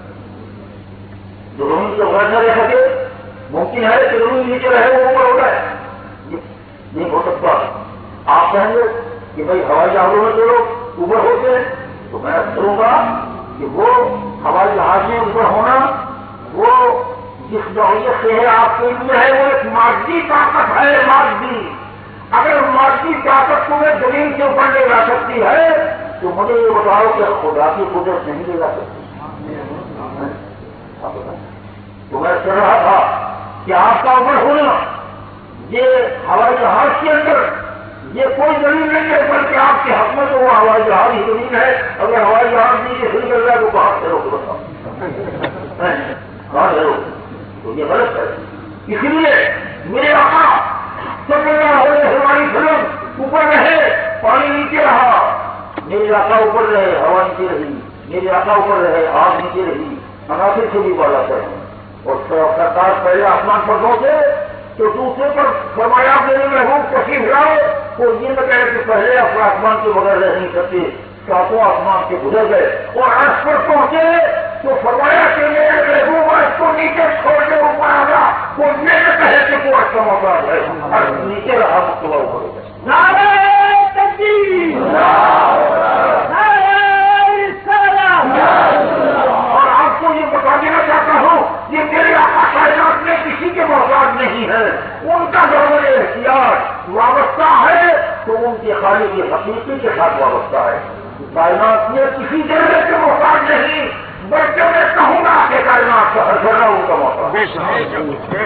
Speaker 1: جو زمین کے بغیر نہ رہ سکے ممکن ہے کہ زمین نیچے رہے وہ اوپر ہو جائے؟ نہیں ہو سکتا۔ آپ کہیں گے کہ بھائی ہوائی جہازوں میں جو لوگ اوپر ہوتے ہیں، تو میں کروں گا کہ وہ ہوائی جہاز میں اوپر ہونا وہ جس نوعیت سے ہے آپ کے لیے ہے، وہ ایک مادی طاقت ہے، مادی۔ اگر مادی طاقت تمہیں زمین سے اوپر لے جا سکتی ہے تو مجھے یہ بتاؤ کہ خدا کی قدرت نہیں لے جا سکتی۔ تو میں کہہ رہا تھا کہ آپ کا اوپر ہونا یہ ہوائی جہاز کے اندر یہ کوئی زمین نہیں ہے، بلکہ آپ کے حق میں تو وہ ہوائی جہاز ہی زمین ہے۔ اگر ہوائی جہاز نیچے سے نکل جائے تو کہاں سے روک بتاؤ، کہاں سے روک؟ تو یہ غلط ہے۔ اسی لیے میرے آقا صلی اللہ علیہ وسلم اوپر رہے، پانی نیچے رہا، میرے آقا اوپر رہے، ہوا نیچے رہی، میرے آقا اوپر رہے، آگ نیچے رہی، عناصر سے بھی بالا کریں۔ اور سرکار پہلے آسمان پر پہنچے تو دوسرے پر فرمایا میرے محبوب تشریف لاؤ، تو یہ نہ کہے کہ پہلے اپنا آسمان کے بغیر رہ نہیں سکتے، ساتوں آسمان سے گزر گئے اور عرش پر پہنچے تو فرمایا کہ میرے محبوب عرش کو نیچے چھوڑ کے اوپر آ گیا، وہ یہ نہ کہے کہ وہ عرش کا محتاج ہے، عرش نیچے رہا مصطفیٰ اوپر ہو گئے۔
Speaker 2: نعرہ تکبیر،
Speaker 1: اور آپ کو یہ بتا دینا چاہتا ہوں کہ میرے آقا کائنات میں کسی کے محتاج نہیں ہے، ان کا ضرور اختیار وابستہ ہے تو ان کے خالق کی حقیقی کے ساتھ وابستہ ہے۔ کائنات میں کسی ذرے کے محتاج نہیں، بلکہ میں کہوں گا کہ کائنات کا ہر ذرہ ان کا محتاج ہے۔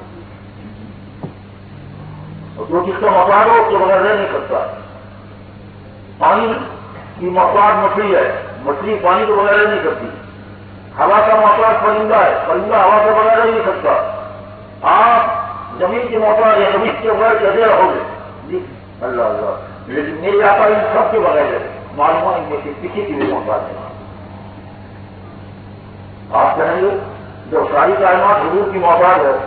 Speaker 1: جو جس کا محتاج ہو اس کے بغیر رہ نہیں سکتا۔ پانی کی محتاج مچھلی ہے، مچھلی پانی کے بغیر رہ نہیں سکتی۔ ہوا کا محتاج پرندہ ہے، پرندہ ہوا کے بغیر رہ نہیں سکتا۔ آپ زمین کے محتاج ہے، زمین کے بغیر کیسے رہو گے؟ جی اللہ اللہ، لیکن میرے آقا ان سب کے بغیر ہے، معلوم ان میں سے کسی کی بھی محتاج ہے۔ آپ کہیں گے جو ساری کائنات حضور کی محتاج ہے،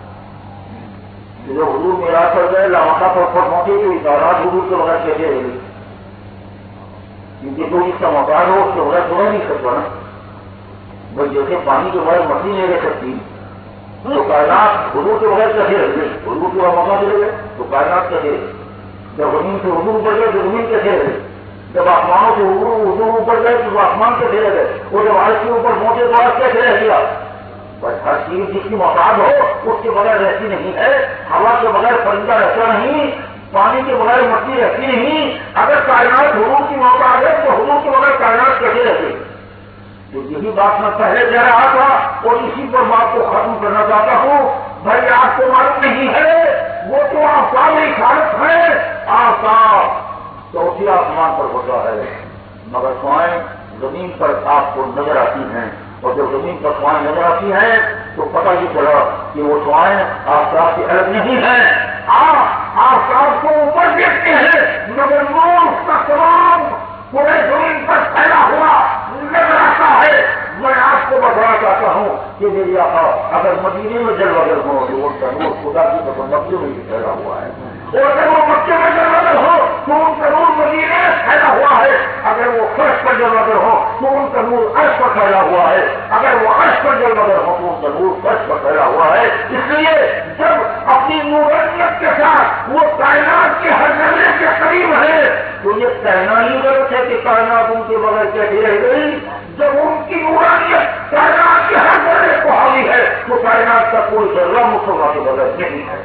Speaker 1: جو حضور میراث کر گئے لامکہ پر پہنچے تو ادارات حضور کے بغیر کیسے رہے گی؟ کیونکہ جو اس کا محتاج ہو اس کے بغیر سنا نہیں سکتا نا۔ بھائی جیسے پانی کے بغیر مچھلی نہیں رہ سکتی تو کائنات حضور کے بغیر کیسے رہ گئی؟ حضور کے بعد موقع ملے گئے تو کائنات کیسے رہے؟ جب زمین سے حضور اوپر گئے تو زمین کیسے رہے؟ جب آسمانوں سے حضور اوپر گئے تو آسمان کیسے رہ گئے؟ اور جب عرش کے اوپر پہنچے تو عرش کیسے رہ گیا؟ بس ہر چیز جس کی محتاج ہو اس کے بغیر رہتی نہیں ہے۔ ہوا کے بغیر پرندہ رہتا نہیں، پانی کے بغیر مچھلی رہتی نہیں۔ اگر کائنات حضور کی محتاج ہے تو حضور کے بغیر کائنات کیسے رہتی؟ تو یہی بات میں پہلے کہہ رہا تھا اور اسی پر بات کو ختم کرنا چاہتا ہوں۔ بھائی آپ کو معلوم نہیں ہے وہ تو آفتاب خالق ہے، آفتاب چوتھے آسمان پر ہوتا ہے، مگر خوائیں زمین پر آپ کو نظر آتی ہیں، اور جب زمین پر خوائیں نظر آتی ہیں تو پتہ یہ چلا کہ وہ دعائیں آفتاب سے الگ نہیں ہیں. آپ آفتاب کو اوپر دیکھتے ہیں مگر نور اس کا تمام پورے زمین پر پھیلا ہوا نظر آتا ہے. میں آپ کو بتانا چاہتا ہوں کہ میری آقا اگر مدینے میں جلوگر ہو تو ان کا نور خدا کی قسم مکے میں بھی پھیلا ہوا ہے. اور اگر وہ مکے میں جلوگر ہو تو ان کا نور مدینے میں پھیلا ہوا ہے. اگر وہ فرش پر جلوگر ہو تو ان کا نور عرش پر پھیلا ہوا ہے. اگر وہ عرش پر جلوگر ہو تو ان کا نور فرش پر پھیلا ہوا ہے. اس لیے جب اپنی نورانیت کے ساتھ وہ کائنات کے ہر ذرے کے قریب ہے تو یہ کہنا ہی غلط ہے کہ کائنات ان کے بغیر کیسی رہ گئی. جب ان کی نورانیت کائنات کے ہر ذرے کو حاوی ہے تو کائنات کا کوئی ذرہ مصطفیٰ کے بغیر نہیں ہے.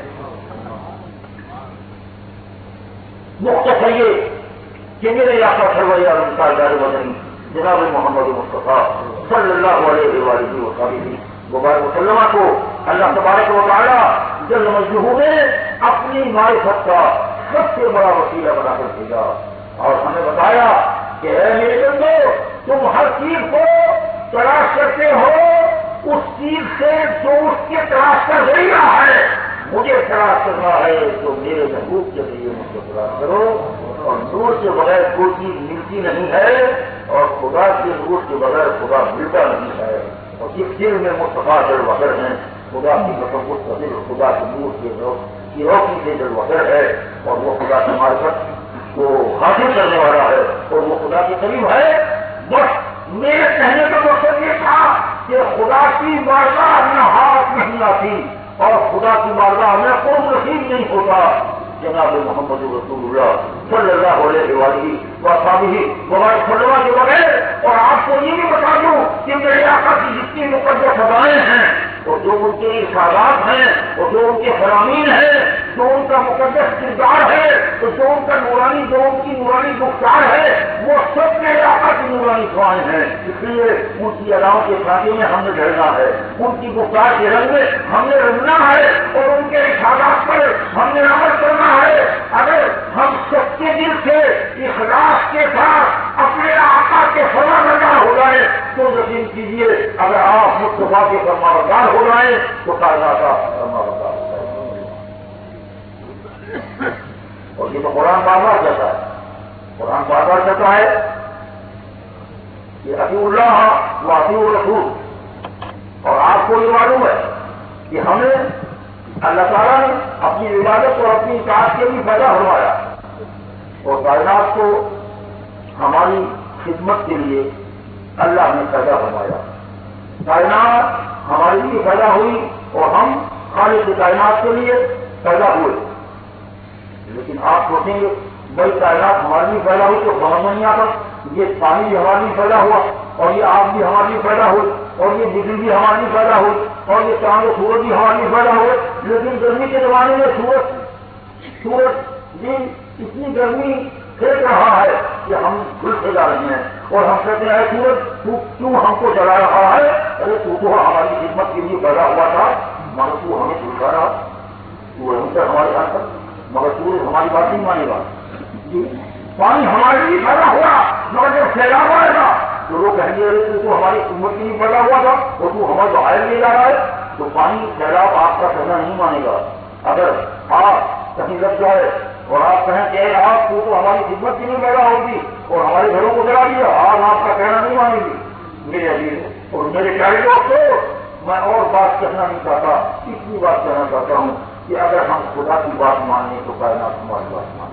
Speaker 1: مختصر یہ کہ میرے آقا سرور عالم تاجدار مدنی جناب محمد مصطفیٰ صلی اللہ علیہ وآلہ وسلم مبارک مسلمہ کو اللہ تبارک و تعالی جل مجدہ نے اپنی معرفت کا سب سے بڑا وسیلہ بنا کر بھیجا اور ہمیں بتایا کہ اے میرے بندو تم ہر چیز کو تلاش کرتے ہو اس چیز سے جو اس کے تلاش کا ذریعہ ہے. مجھے تلاش کرنا ہے تو میرے محبوب کے ذریعے مجھ کو تلاش کرو. اور نور کے بغیر کوئی چیز ملتی نہیں ہے اور خدا کے نور کے بغیر خدا ملتا نہیں ہے. اور جس دل میں مصطفیٰ دل وغیر ہیں خدا کی قسم مستقل خدا کے نور کی روشنی سے دل وغیر ہے اور وہ خدا کی معرفت کو حاصل کرنے والا ہے اور وہ خدا کے قریب ہے. بس میرے کہنے کا مقصد یہ تھا کہ خدا کی بارگاہ میں ہاتھ نہیں آتی اور خدا کی بارگاہ میں کوئی نصیب نہیں ہوتا. جناب محمد رسول اللہ صلی اللہ علیہ وآلہ وسلم کے بغیر. اور آپ کو یہ بھی بتا دوں کہ میرے آقا کی جتنی مقدس ادائیں ہیں اور جو ان کے ارشادات ہیں اور جو ان کے فرامین ہیں جو ان کا مقدس کردار ہے تو جو ان کا ان کی نورانی گفتار ہے وہ سب میرے آقا کی نورانی دعائیں ہیں. اس لیے ان کی اداؤں کے کھاتے میں ہم نے ڈھلنا ہے. ان کی گفتار کے رنگ میں ہم نے رنگنا ہے اور ان کے ارشادات پر ہم نے عمل کرنا ہے. اگر ہم سچے دل سے اخلاص کے ساتھ اپنے آقا کے فرمانبردار ہو جائیں تو یقین کیجیے اگر آپ مصطفیٰ کے فرمانبردار ہو جائیں تو کائنات کا فرمانبردار ہو جائے. اور یہ تو قرآن بار بار کہتا ہے. قرآن بار بار کہتا ہے کہ اطیعوا اللہ و اطیعوا الرسول. اور آپ کو یہ معلوم ہے کہ ہمیں اللہ تعالیٰ نے اپنی عبادت اور اپنی اطاعت کے لیے پیدا فرمایا اور کائنات کو ہماری خدمت کے لیے اللہ نے پیدا فرمایا. کائنات ہمارے لیے پیدا ہوئی اور ہم خالق کائنات کے لیے پیدا ہوئے. لیکن آپ سوچیں گے بھائی کائنات ہمارے لیے پیدا ہوئی تو سمجھ نہیں آتا. یہ پانی بھی ہمارے لیے پیدا ہوا اور یہ آگ بھی ہمارے لیے پیدا ہوئی اور یہ بجلی بھی ہمارے لیے پیدا ہوئی اور یہ چاند و سورج بھی ہمارے لیے پیدا ہوئے. لیکن گرمی کے زمانے میں سورج بھی اتنی گرمی پھینک رہا ہے کہ ہم گھل سے جا رہے ہیں اور ہم کہتے ہیں سورج تو کیوں ہم کو جلا رہا ہے؟ ارے تو ہماری خدمت کے لیے پیدا ہوا تھا مگر تو ہمیں جھلکا رہا تو ہم سے ہمارے ساتھ کر مگر سورج ہماری بات نہیں مانے گا. جی پانی ہمارے لیے پیدا ہوا مگر جب سیلاب آئے گا تو لوگ کہیں گے تو ہماری خدمت کے لیے پیدا ہوا تھا اور تو ہمارے باہر لے جا رہا ہے. تو پانی سیلاب آپ کا کہنا نہیں مانے گا. اگر آپ کہیں لگ جائے اور آپ کہیں کہ آپ کو تو ہماری خدمت کی نہیں پیدا ہوگی اور ہمارے گھروں کو جلا دیا آپ کا کہنا نہیں مانیں گی. میرے عزیز اور میرے پیارے دوستوں میں اور بات کہنا نہیں چاہتا. اتنی بات کہنا چاہتا ہوں کہ اگر ہم خدا کی بات مانیں تو کائنات ہماری بات مانیں.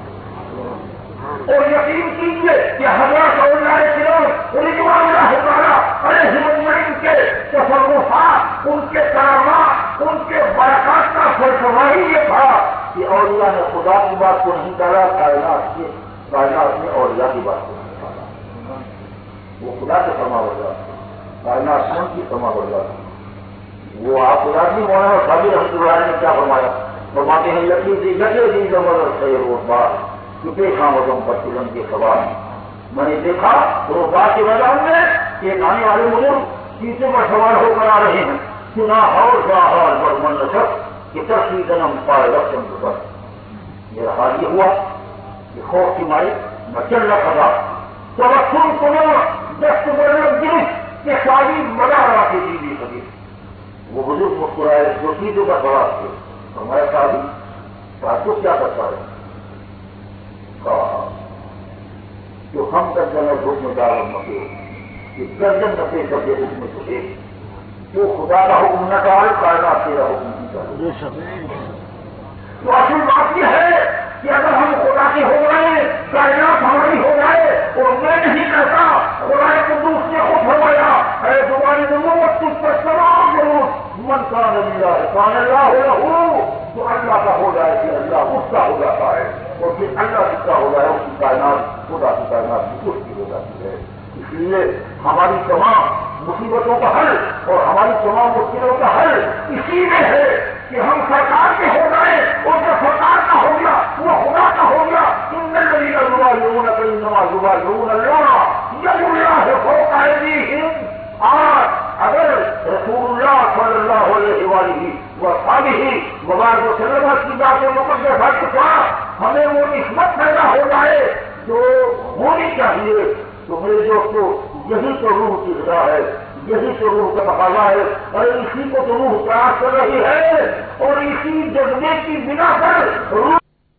Speaker 1: اور یقین کیجیے کہ حضرت اللہ رضوان اللہ تعالیٰ علیہ مجمعین کے تصرفات ان کے کرامات ان کے برکات کا فلسفہ ہی یہ تھا کہ اولیاء نے خدا کی بات کو نہیں ڈالا کائنات نے اولیاء کی بات کو نہیں ڈالا. وہ خدا کے فرما بردار کائنات ان کی فرما بردار. وہ آپ خدا نہیں ہونا اور سبھی رحمۃ اللہ نے کیا فرمایا فرماتے ہیں یقین سے گٹے دی زبر خیر و بات چھپے خامدوں پر چلن کے سوال. میں نے دیکھا تو بات کے میدان میں ایک آنے والے مجرم چیزوں پر سوار ہو کر آ رہے ہیں. سنا اور حال پر من نشک کہ ترقی جنم پائے رقم پر. میرا حال یہ ہوا کہ خوف کی ماری میں چل نہ سکا. تبسم سنو دست برن گرفت کہ شادی مزہ رہا کے جی سکے. وہ بزرگ مسکرائے جو چیزوں کا سوال تھے تو میں صاحب کو کیا کرتا ہے کہا جو ہم کر جانا حکم دار مکے کہ گردن نفے کر کے حکم چلے جو خدا کا حکم نہ ڈال کائنات تیرا حکم نہیں ڈالے. تو اصل بات یہ ہے کہ اگر ہم خدا کے ہو گئے کائنات ہماری ہو جائے اور میں نہیں کرتا خدا قدوس نے خود فرمایا اے تمہاری نبوت تجھ پر تمام ضرور من کان للہ کان اللہ لہ تو اللہ کا ہو جائے کہ اللہ اس کا ہو جاتا ہے اور پھر اللہ جس کا ہو جائے اس کی کائنات خدا کی کائنات بھی اس کی ہو جاتی ہے. اس لیے ہماری تمام مصیبتوں کا حل اور ہماری تمام مشکلوں کا حل اسی میں ہے کہ ہم سرکار کے ہو گئے اور جو سرکار کا ہو گیا وہ خدا کا ہو گیا. ان الذین یبایعونک انما یبایعون اللہ ید اللہ فوق ایدیہم. آج اگر رسول اللہ صلی اللہ علیہ وآلہ وصحبہ مبارک وسلم کی ذات مقدسہ کے ساتھ ہمیں وہ نسبت پیدا ہو جائے جو ہونی چاہیے تو میرے دوستو یہی تو روح کی غذا ہے, یہی تو روح کا تقاضا ہے اور اسی کو تو روح پیار کر رہی ہے اور اسی جذبے کی بنا پر روح